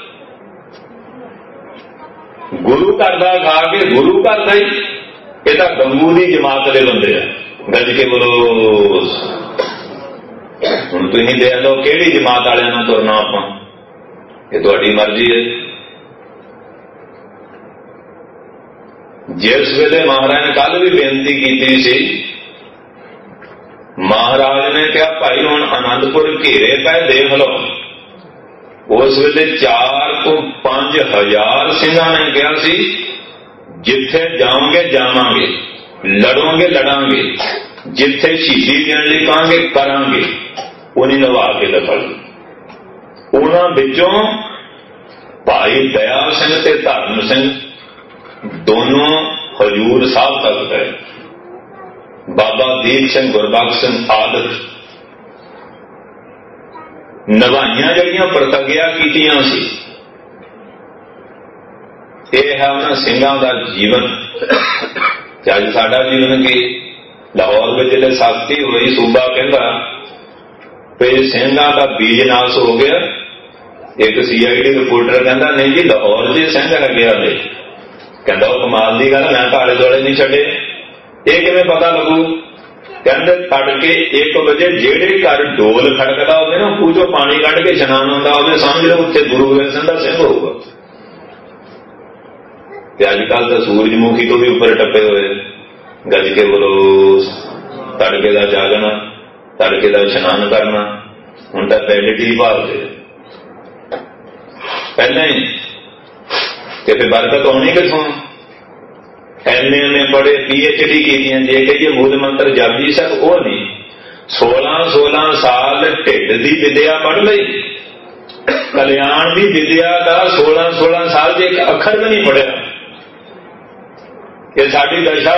ਗੁਰੂ ਘਰ ਦਾ ਖਾ ਕੇ ਗੁਰੂ ਘਰ ਦਾ ਹੀ, ਇਹ ਤਾਂ ਗੰਗੂ ਦੀ ਜਮਾਤ ਦੇ ਬੰਦੇ ਆ। ਗੱਜ ਕੇ ਬੋਲੋ। ਹੁਣ ਤੁਸੀਂ ਦੇਖ ਲਓ ਕਿਹੜੀ ਜਮਾਤ ਵਾਲਿਆਂ ਨੂੰ ਤੁਰਨਾ ਆਪਾਂ, ਇਹ ਤੁਹਾਡੀ ਮਰਜ਼ੀ ਹੈ। ਜਿਸ ਵੇਲੇ ਮਹਾਰਾਜ ਨੇ ਕੱਲ ਵੀ ਬੇਨਤੀ ਕੀਤੀ ਸੀ, ਮਹਾਰਾਜ ਨੇ ਕਿਹਾ ਭਾਈ ਹੁਣ ਆਨੰਦਪੁਰ ਘੇਰੇ ਪਏ ਦੇਖ ਲਓ। ਉਸ ਵੇਲੇ 4 ਤੋਂ 5,000 ਸਿੰਘਾਂ ਨੇ ਕਿਹਾ ਸੀ ਜਿੱਥੇ ਜਾਓਗੇ ਜਾਵਾਂਗੇ, ਲੜੋਗੇ ਲੜਾਂਗੇ, ਜਿੱਥੇ ਸ਼ਹੀਦੀ ਦੇਣ ਲਈ ਕਹਾਂਗੇ ਕਰਾਂਗੇ। ਉਹਨੇ ਲਵਾ ਕੇ ਦਿਖਾਈ। ਉਹਨਾਂ ਵਿੱਚੋਂ ਭਾਈ ਦਇਆ ਸਿੰਘ ਤੇ ਧਰਮ ਸਿੰਘ ਦੋਨੋਂ ਹਜ਼ੂਰ ਸਾਹਿਬ ਤੱਕ ਗਏ। ਬਾਬਾ ਦੀਪ ਸਿੰਘ, ਗੁਰਬਖਸ਼ ਸਿੰਘ ਆਦਿ ਨਿਭਾਈਆਂ ਜਿਹੜੀਆਂ ਪ੍ਰਤੱਗਿਆ ਕੀਤੀਆਂ ਸੀ। ਇਹ ਹੈ ਉਹਨਾਂ ਸਿੰਘਾਂ ਦਾ ਜੀਵਨ। ਤੇ ਅੱਜ ਸਾਡਾ ਜੀਵਨ ਕੀ? ਲਾਹੌਰ ਵਿੱਚ ਜਿਹੜੇ ਸਖਤੀ ਹੋਈ, ਸੂਬਾ ਕਹਿੰਦਾ ਵੀ ਸਿੰਘਾਂ ਦਾ ਬੀਜ ਨਾਸ ਹੋ ਗਿਆ। ਇੱਕ CID ਰਿਪੋਰਟਰ ਕਹਿੰਦਾ ਨਹੀਂ ਜੀ ਲਾਹੌਰ ਦੇ ਸਿੰਘ ਲੱਗਿਆ ਨੇ। ਕਹਿੰਦਾ ਉਹ ਕਮਾਲ ਦੀ ਗੱਲ, ਮੈਂ ਤਾਂ ਆਲੇ ਦੁਆਲੇ ਨਹੀਂ ਛੱਡੇ। ਇਹ ਕਿਵੇਂ ਪਤਾ ਲੱਗੂ? ਕਹਿੰਦੇ ਤੜਕੇ 1 ਵਜੇ ਜਿਹੜੇ ਘਰ ਢੋਲ ਖੜਕਦਾ ਹੋਵੇ ਨਾ, ਉਹ ਚੋਂ ਪਾਣੀ ਕੱਢ ਕੇ ਇਸ਼ਨਾਨ ਹੁੰਦਾ ਹੋਵੇ, ਸਮਝ ਲਓ ਉੱਥੇ ਗੁਰੂ ਗੋਬਿੰਦ ਸਿੰਘ ਦਾ ਸਿੰਘ ਹੋਊਗਾ। ਤੇ ਅੱਜ ਕੱਲ੍ਹ ਤਾਂ ਸੂਰਜਮੁਖੀ ਤੋਂ ਵੀ ਉੱਪਰ ਟੱਪੇ ਹੋਏ। ਗੱਜ ਕੇ ਬੋਲੋ। ਤੜਕੇ ਦਾ ਜਾਗਣਾ, ਤੜਕੇ ਦਾ ਇਸ਼ਨਾਨ ਕਰਨਾ, ਹੁਣ ਤਾਂ ਬੈੱਡ ਟੀ ਭਾਲਦੇ ਪਹਿਲਾਂ ਹੀ। ਤੇ ਫਿਰ ਬਰਕਤ ਆਉਣੀ ਕਿੱਥੋਂ? MA ਪੜ੍ਹੇ, PhD ਕੀਤੀਆਂ, ਜੇ ਕਹੀਏ ਮੂਲ ਮੰਤਰ ਜਪਜੀ ਸਾਹਿਬ, ਉਹ ਨਹੀਂ। 16 ਸਾਲ ਢਿੱਡ ਦੀ ਵਿਦਿਆ ਪੜ੍ਹ ਲਈ, ਕਲਿਆਣ ਦੀ ਵਿਦਿਆ ਦਾ 16 ਸਾਲ ਦੇ ਇੱਕ ਅੱਖਰ ਵੀ ਨਹੀਂ ਪੜ੍ਹਿਆ। ਇਹ ਸਾਡੀ ਦਸ਼ਾ।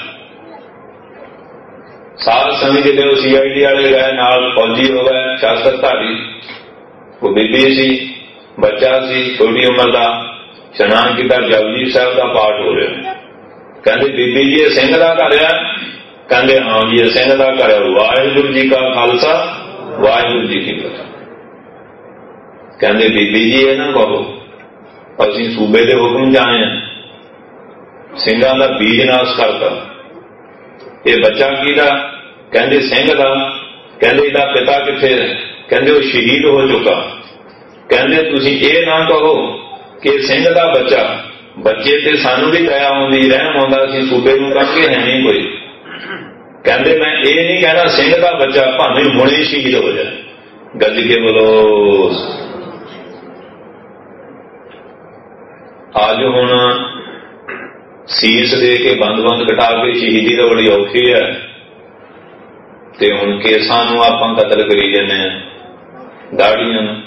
ਸਾਧ ਸੰਗਤ ਜਿਹੜੇ ਉਹ CID ਵਾਲੇ ਗਏ, ਨਾਲ ਫੌਜੀ ਹੋ ਗਏ, ਸ਼ਾਸਤਰਧਾਰੀ। ਉਹ ਬੀਬੀ ਸੀ, ਬੱਚਾ ਸੀ, ਛੋਟੀ ਉਮਰ ਦਾ। ਇਸ਼ਨਾਨ ਕੀਤਾ, ਜਪਜੀ ਸਾਹਿਬ ਦਾ ਪਾਠ ਹੋ ਰਿਹਾ। ਕਹਿੰਦੇ ਬੀਬੀ ਜੀ ਇਹ ਸਿੰਘ ਦਾ ਘਰ ਆ? ਕਹਿੰਦੇ ਹਾਂ ਜੀ ਇਹ ਸਿੰਘ ਦਾ ਘਰ ਆ। ਵਾਹਿਗੁਰੂ ਜੀ ਕਾ ਖਾਲਸਾ, ਵਾਹਿਗੁਰੂ ਜੀ ਕੀ ਫਤਿਹ। ਕਹਿੰਦੇ ਬੀਬੀ ਜੀ ਇਹ ਨਾ ਕਹੋ, ਅਸੀਂ ਸੂਬੇ ਦੇ ਹੁਕਮ 'ਚ ਆਏ ਹਾਂ, ਸਿੰਘਾਂ ਦਾ ਬੀਜ ਨਾਸ ਕਰਤਾ। ਇਹ ਬੱਚਾ ਕਿਹਦਾ? ਕਹਿੰਦੇ ਸਿੰਘ ਦਾ। ਕਹਿੰਦੇ ਇਹਦਾ ਪਿਤਾ ਕਿੱਥੇ ਹੈ? ਕਹਿੰਦੇ ਉਹ ਸ਼ਹੀਦ ਹੋ ਚੁੱਕਾ। ਕਹਿੰਦੇ ਤੁਸੀਂ ਇਹ ਨਾ ਕਹੋ ਕਿ ਸਿੰਘ ਦਾ ਬੱਚਾ, ਬੱਚੇ ਤੇ ਸਾਨੂੰ ਵੀ ਦਇਆ ਆਉਂਦੀ, ਰਹਿਮ ਆਉਂਦਾ, ਅਸੀਂ ਸੂਬੇ ਨੂੰ ਕਰਕੇ ਹੈ ਨਹੀਂ ਕੋਈ। ਕਹਿੰਦੇ ਮੈਂ ਇਹ ਨਹੀਂ ਕਹਿਣਾ ਸਿੰਘ ਦਾ ਬੱਚਾ ਭਾਵੇਂ ਹੁਣੇ ਸ਼ਹੀਦ ਹੋ ਜਾਏ। ਗੱਜ ਕੇ ਬੋਲੋ। ਅੱਜ ਹੁਣ ਸੀਸ ਦੇ ਕੇ ਬੰਦ ਕਟਾ ਕੇ ਸ਼ਹੀਦੀ ਤਾਂ ਬੜੀ ਔਖੀ ਹੈ। ਤੇ ਹੁਣ ਕੇਸਾਂ ਨੂੰ ਆਪਾਂ ਕਤਲ ਕਰੀ ਜਾਂਦੇ ਹਾਂ, ਦਾੜੀਆਂ ਨੂੰ।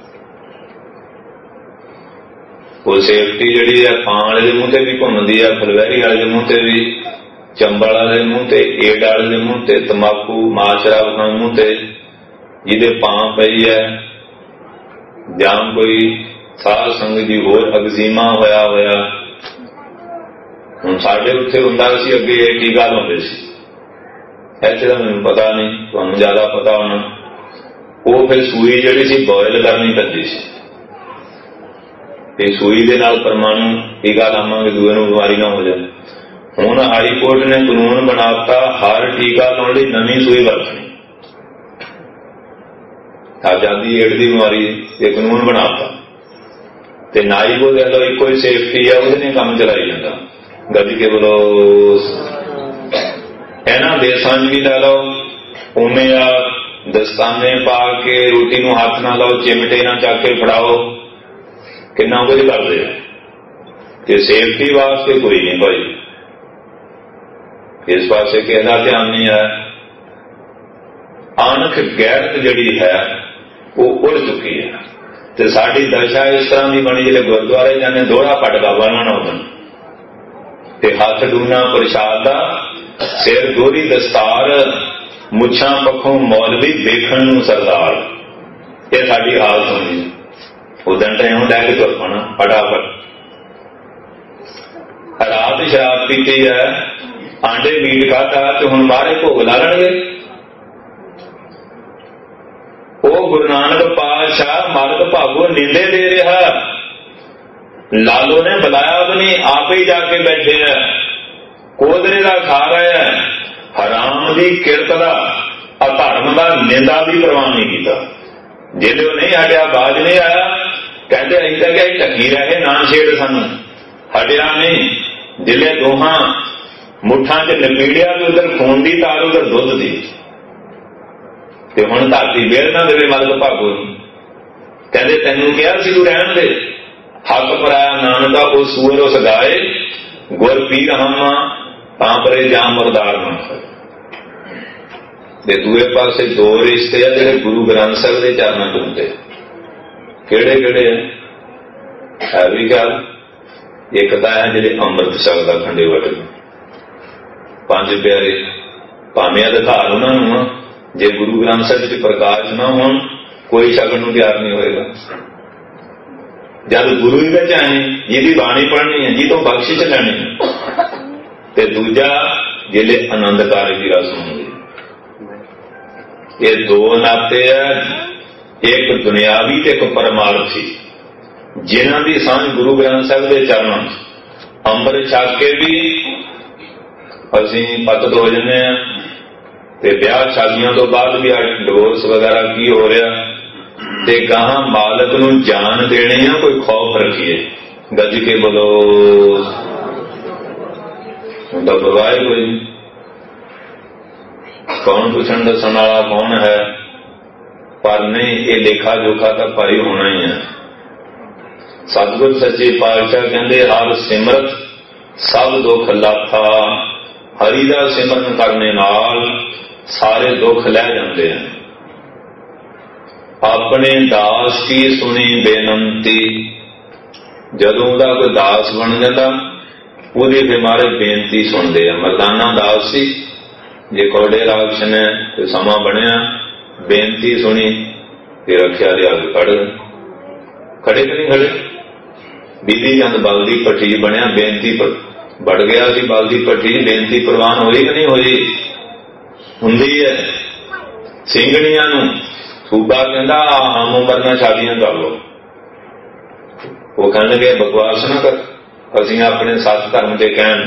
ਉਹ ਸੇਫਟੀ ਜਿਹੜੀ ਹੈ ਪਾਂ ਵਾਲੇ ਦੇ ਮੂੰਹ ਤੇ ਵੀ ਘੁੰਮਦੀ ਹੈ, ਫਲਵੈਰੀ ਵਾਲੇ ਦੇ ਮੂੰਹ ਤੇ ਵੀ, ਚੰਬਲ ਵਾਲੇ ਦੇ ਮੂੰਹ ਤੇ, ਏਡ ਵਾਲੇ ਦੇ ਮੂੰਹ ਤੇ, ਤੰਬਾਕੂ ਮਾਲ ਸ਼ਰਾਬ ਖਾਣ ਮੂੰਹ ਤੇ, ਜਿਹਦੇ ਪਾਂ ਪਈ ਹੈ, ਜਾਂ ਕੋਈ ਸਾਧ ਸੰਗਤ ਦੀ ਹੋਰ ਅਗਜ਼ੀਮਾ ਹੋਇਆ। ਹੁਣ ਸਾਡੇ ਉੱਥੇ ਹੁੰਦਾ ਸੀ ਅੱਗੇ ਇਹ ਕੀ ਗੱਲ ਹੁੰਦੇ ਸੀ, ਇੱਥੇ ਤਾਂ ਮੈਨੂੰ ਪਤਾ ਨਹੀਂ, ਤੁਹਾਨੂੰ ਜ਼ਿਆਦਾ ਪਤਾ ਹੋਣਾ। ਉਹ ਫਿਰ ਸੂਈ ਜਿਹੜੀ ਸੀ ਬੋਇਲ ਕਰਨੀ ਪੈਂਦੀ ਸੀ। ਤੇ ਸੂਈ ਦੇ ਨਾਲ ਪਰਮਾਣੂ ਟੀਕਾ ਲਾਵਾਂਗੇ, ਦੂਏ ਨੂੰ ਬਿਮਾਰੀ ਨਾ ਹੋ ਜਾਏ। ਹੁਣ ਹਾਈ ਕੋਰਟ ने कानून बनाता हर टीका लाने ਲਈ नवीं सूई वरतनी। आजादी एड की बीमारी ये कानून बनाता ते नाई को दे लो एको ही सेफ्टी है वो काम चलाई जाता। गज के बोलो इन्हां देसां भी लै लो उमें आ दस्ताने पा के रोटी नूं हाथ ना लाओ चिमटे ना चक के फड़ाओ किन्ना कुछ करते कि सेफ्टी वास्ते कोई नहीं भाई इस पासे किसी का ध्यान नहीं है। अणख गैरत जिहड़ी है वो उड़ चुकी है ते साडी दशा इस तरह की बनी जिहड़े गुरुद्वारे जाने दोहरा पटका बन्नना उदन ते हथ डूना प्रसाद दा सिर दोहरी दस्तार मुछां पखों मौलवी देखण नूं सरदार ये साडी हालत होनी। उदन टाइम लैके तुर पाना फटाफट। रात शराब पीती है आंडे मीट खाता तो हुण मारे भोग ला लैणगे। वो गुरु नानक पातशाह मालक भागो नींदे दे रहा लालो ने बुलाया भी नहीं आप ही जाके बैठे है कोदरे का खा रहे हैं हराम की किरत का अधर्म का निंदा भी प्रवान नहीं किया। जिले नहीं हटिया बाज नहीं आया कहते अं तक अं ढकी रहे ना छेड़ सानू हटिया नहीं। जिले दोहां मुठा च नपीड़िया तो उधर खून की तार उधर दुध की ते हुण धरती वेल ना देवे मालक भागो कहते तेनू कहा सी तू रहन दे हक पराया नानका वो सूअर उस गाए गुर पीर हामा तां परे जाम मुरदार ना। दूए पासे दो रिश्ते आ जिहड़े गुरु ग्रंथ साहिब के चरणों च हुंदे किहड़े किहड़े है भी गल। एक तां है जिहड़े अंमृत छकदा खंडे वट पंज प्यारे भावें अधिकार उन्होंने जे गुरु ग्रंथ साहिब च प्रकाश ना हो कोई छकण नूं तैयार नहीं होएगा। जब गुरु ही विच आए जिहदी बाणी पढ़नी है जितों बख्शिश लैनी है ते दूजा जिहड़े आनंद कारज की रस होंदी। ये दो नाते है एक दुनियावी ते एक परमार्थी जिन्हां दी सांझ गुरु ग्रंथ साहिब के चरणों अंमृत छक के भी असीं पतत हो जाने ते ब्याह शादियों तो बाद भी डिवोर्स वगैरह की हो रहा ते गाहां मालक नूं जान देने आ कोई खौफ रखिए। गज के बोलो तो परवाह कोई कौन पूछण दसन वाला कौन है पर नहीं ये लेखा जोखा तो भाई होना ही है। सतगुर सच्चे पातशाह कहते हर सिमरत सब दुख लाथा हरि दा सिमरन करने नाल सारे दुख लै जाते हैं। अपने दास की सुनी बेनंती जदों दा कोई दास बन जाता ਉਹਦੇ फिर मारे बेनती सुनते हैं। मरदाना दास सी जे कौड़े राक्ष ने तो समा बनया बेनती सुनी फिर रखिया लिया खड़े खड़े कि नहीं खड़े। बीबी चंद बलदी भट्टी बनया बेनती बढ़ गया सी बलदी भट्टी बेनती प्रवान हुई कि नहीं हुई हुंदी है। ਸਿੰਘਣੀਆਂ ਨੂੰ सूबा कहता हम उम्र में शादियां कर लो वो कहने लगे बकवास ना कर असीं अपने सत धर्म के कहन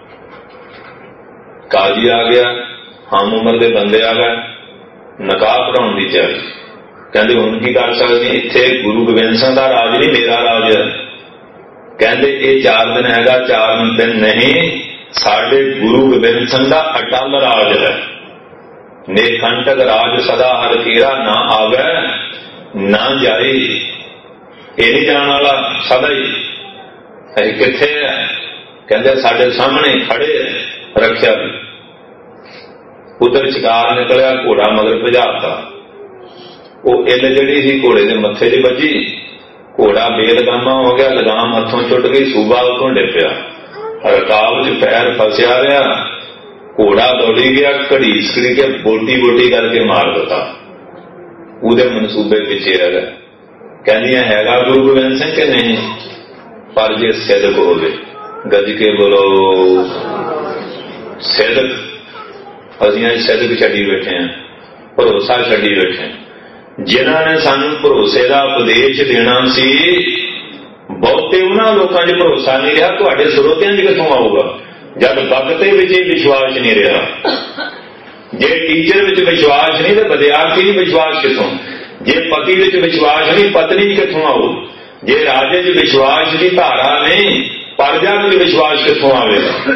काजी आ गया हम उम्र के बंदे आ गए निकाह पढ़ाने की तैयारी कहते हुण की कर सकते इत्थे गुरु गोबिंद सिंह का राज नहीं मेरा राज है। कहते ये 4 दिन हैगा 4 दिन नहीं साडे गुरु गोबिंद सिंह का अटल राज है। निखंटक राज सदा हर केरा ना आवे ना जाए ये नहीं जाने वाला सदा ही अभी किथे है कहते साडे सामने खड़े रखिया भी। उधर शिकार निकलिया घोड़ा मगर भजाता वो इल जिहड़ी सी घोड़े के मत्थे च बजी घोड़ा बेलगामा हो गया लगाम हथों छुट गई सूबा उतों डिग पिया रकाब च पैर फसिया रहा घोड़ा दौड़ी गया घड़ीस के बोटी बोटी करके मार दिता उहदे मनसूबे पिछे रह गए। कहदियां हैगा गुरु गोबिंद सिंह के नहीं पर जे सिदक होवे गज के बोलो सिदक असीं सिदक छड्डी बैठे हैं भरोसा छड्डी बैठे हैं। जिन्हां ने सानू भरोसे का उपदेश देना सी बहुते उन्हां लोकां 'च भरोसा नहीं रहा तुहाडे ਸਰੋਤਿਆਂ 'ਚ कित्थों आऊगा। जब वक्ते विच विश्वास नहीं रहा, जे टीचर विच विश्वास नहीं तो विद्यार्थी भी विश्वास कितों, जे पति विच विश्वास नहीं पत्नी कितों आऊ, जे राजे च विश्वास की धारा नहीं प्रजा विच विश्वास कितों आवेगा।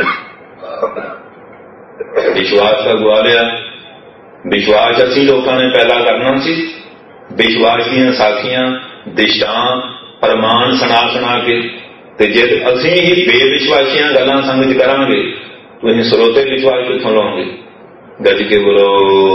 विश्वास का गुआ लिया। विश्वास असी लोगों ने पैदा करना सी, विश्वास दी साखियां दिशां प्रमाण सुना के, ते जे असी ही बेविश्वासियां गल्लां संग च करांगे तो स्रोते विश्वास कित्थों लाओगे? गज के बोलो।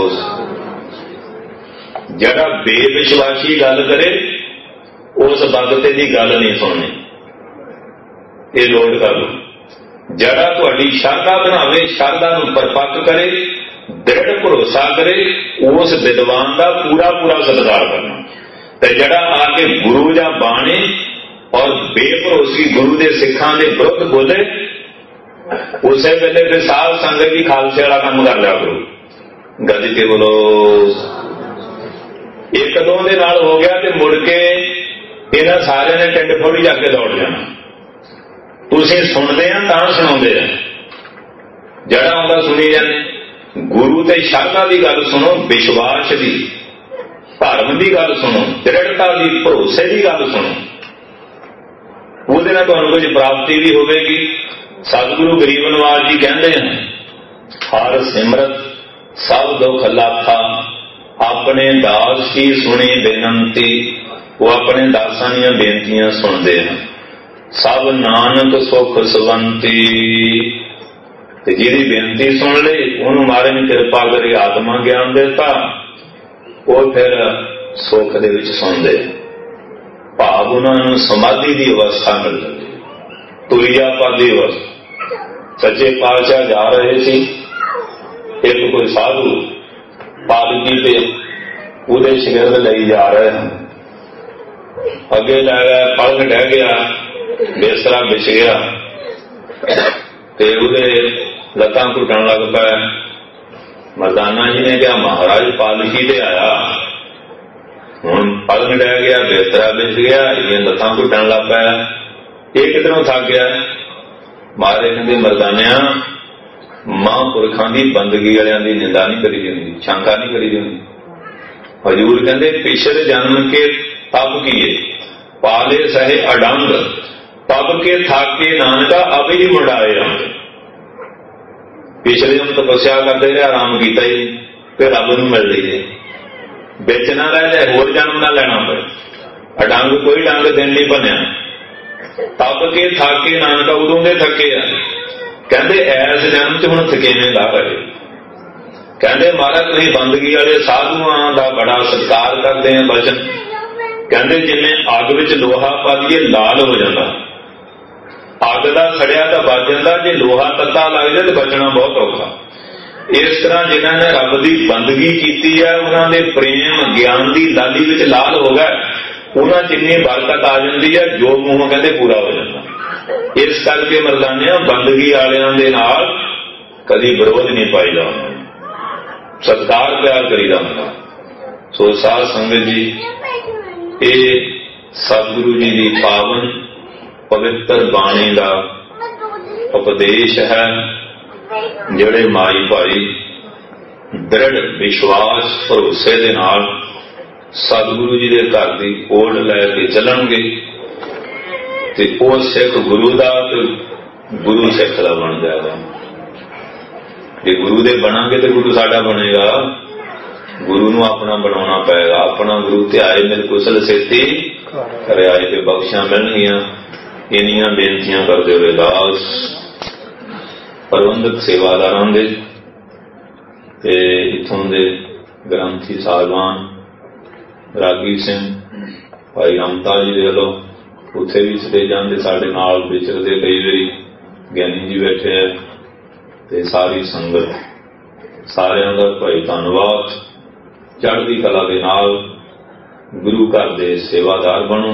जड़ा बेविश्वासी गल करे उस वक्ते की गल नहीं सुननी, ये नोट कर लो। जड़ा तुहाडी शरधा बनावे, शरधा नूं परपक्क करे, दृढ़ भरोसा करे, उस विद्वान का पूरा पूरा सत्कार करना। ते जड़ा आके गुरु जां बाणी और बेभरोसी गुरु के सिखां के विरुद्ध बोले, उस वेले फिर साध संगत भी खालसे वाला काम कर लिया करो। गज के बोलो। एक दो दे नाल हो गया तो मुड़ के इन्हां सारे ने टिंड फोड़ी जाके दौड़ जाना। तुसीं सुनते हैं तां सुणाउंदे हैं, जड़ा आउंदा सुनी जाने। गुरु ते शरधा की गल सुनो, विश्वास की धर्म की गल सुनो, दृढ़ता की भरोसे की गल सुनो, ਉਹਦੇ ਨਾਲ ਤੁਹਾਨੂੰ कुछ प्राप्ति भी होगी। सतगुरु गरीब नवाज जी कहते हैं, हर सिमरत सब दुख लाथा, अपने दास की सुनी बेनंती। वो अपने दासां दीयां बेनतियां सुनते हैं। सब नानक सुख सवंती, जिहदी बेनती सुन ली उन्होंने महाराज ने कृपा करी आत्मा ज्ञान देता, वो फिर सुख दे विच सौंदे। भाव उन्होंने समाधि की अवस्था मिल जाती, तुरिया पादी अवस्था। सच्चे पातशाह जा रहे थे, एक कोई साधु पालकी पे उहदे शिगिरद लई जा रहे हैं, अगे लै गया, पलंग ढह गया, बिस्तरा बिछ गया, ते उहदे लत्तां घुटन लग पाया। मर्दाना जी ने कहा, महाराज पालकी ते आया, हुण पलंग डह गया, बिस्तरा बिछ गया, ये लत्तां घुटन लग पाया, ये किधरों थक गया। महाराज कहते, मर्दानिया महापुरखों की बंदगी वालियां दी निंदा नहीं करी जाती, शंका नहीं करी जाती। हजूर कहते, पिछले जन्म के तप किए पाले सहे अडंग, तब के थाके नानका अब ही मुड़ाए अंग। पिछले जन्म तपस्या करते रहे, आराम किया ही, फिर रब नूं मिल रही है, बिच ना रह जाए, होर जन्म ना लेना पड़े। अडंग कोई डंग दिन नहीं बनया, तप के थाके नानका उदों दे थके आ। कहते ऐस जन्म च हुण थकेवें दा रहे। कहते महाराज तुसीं बंदगी वाले साधुआं दा बड़ा सत्कार करते हैं वचन। कहते जिवें अग विच लोहा पा दईए लाल हो जाता, अग दा सड़िया तां बच जाता, जे लोहा तत्ता लग जाए तो बचना बहुत औखा। इस तरह जिन्हों ने रब की बंदगी की है, उन्होंने प्रेम ज्ञान की लाली विच लाल हो गए, उन्होंने जिन्नी बरकत आ जाती है, जो मूँह कहते पूरा हो जाता। इस करके मरदानिया बंदगी वालियां दे नाल कभी विरोध नहीं पाईदा, सत्कार प्यार करीदा होंदा। सो साध संगत जी, ये सतगुरु जी की पावन पवित्र बाणी का उपदेश है, ਜਿਹੜੇ ਮਾਈ ਭਾਈ ਦ੍ਰਿੜ ਵਿਸ਼ਵਾਸ ਭਰੋਸੇ ਦੇ ਨਾਲ ਸਤਿਗੁਰੂ ਜੀ ਦੇ ਘਰ ਦੀ ਓੜ ਲੈ ਕੇ ਚੱਲਣਗੇ ਤੇ ਉਹ ਸਿੱਖ ਗੁਰੂ ਦਾ ਤੇ ਗੁਰੂ ਸਿੱਖ ਦਾ ਬਣ ਜਾਏਗਾ। ਜੇ ਗੁਰੂ ਦੇ ਬਣਾਂਗੇ ਤੇ ਗੁਰੂ ਸਾਡਾ ਬਣੇਗਾ। ਗੁਰੂ ਨੂੰ ਆਪਣਾ ਬਣਾਉਣਾ ਪਏਗਾ। ਆਪਣਾ ਗੁਰੂ ਧਿਆਏ ਮਿਲ ਕੁਸਲ ਸੇਤੀ ਕਰਿਆਏ ਤੇ ਬਖਸ਼ਾਂ ਮਿਲਣਗੀਆਂ। ਇੰਨੀਆਂ ਬੇਨਤੀਆਂ ਕਰਦੇ ਹੋਏ ਦਾਸ प्रबंधक सेवादारां दे ते इत्थों दे ग्रंथी साहबान रागी सिंह भाई रामताल जी दे वल्लों उत्थे भी स्टेजां दे साडे नाल विचरदे कई वारी ज्ञानी जी बैठे है ते सारी संगत सारियां दा भाई धन्नवाद। चढ़दी कला दे नाल गुरु घर दे सेवादार बनो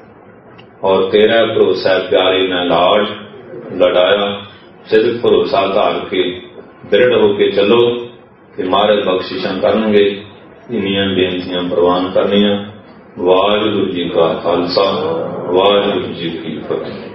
और तेरा भरोसा प्यारे मैं लाड लड़ाया। सिर्फ भरोसा धार के दृढ़ होके चलो कि महाराज बख्शिशां करनगे। इन्नियां बेनतियां प्रवान करनियां। वाहिगुरू जी का खालसा, वाहिगुरू जी की फतेह।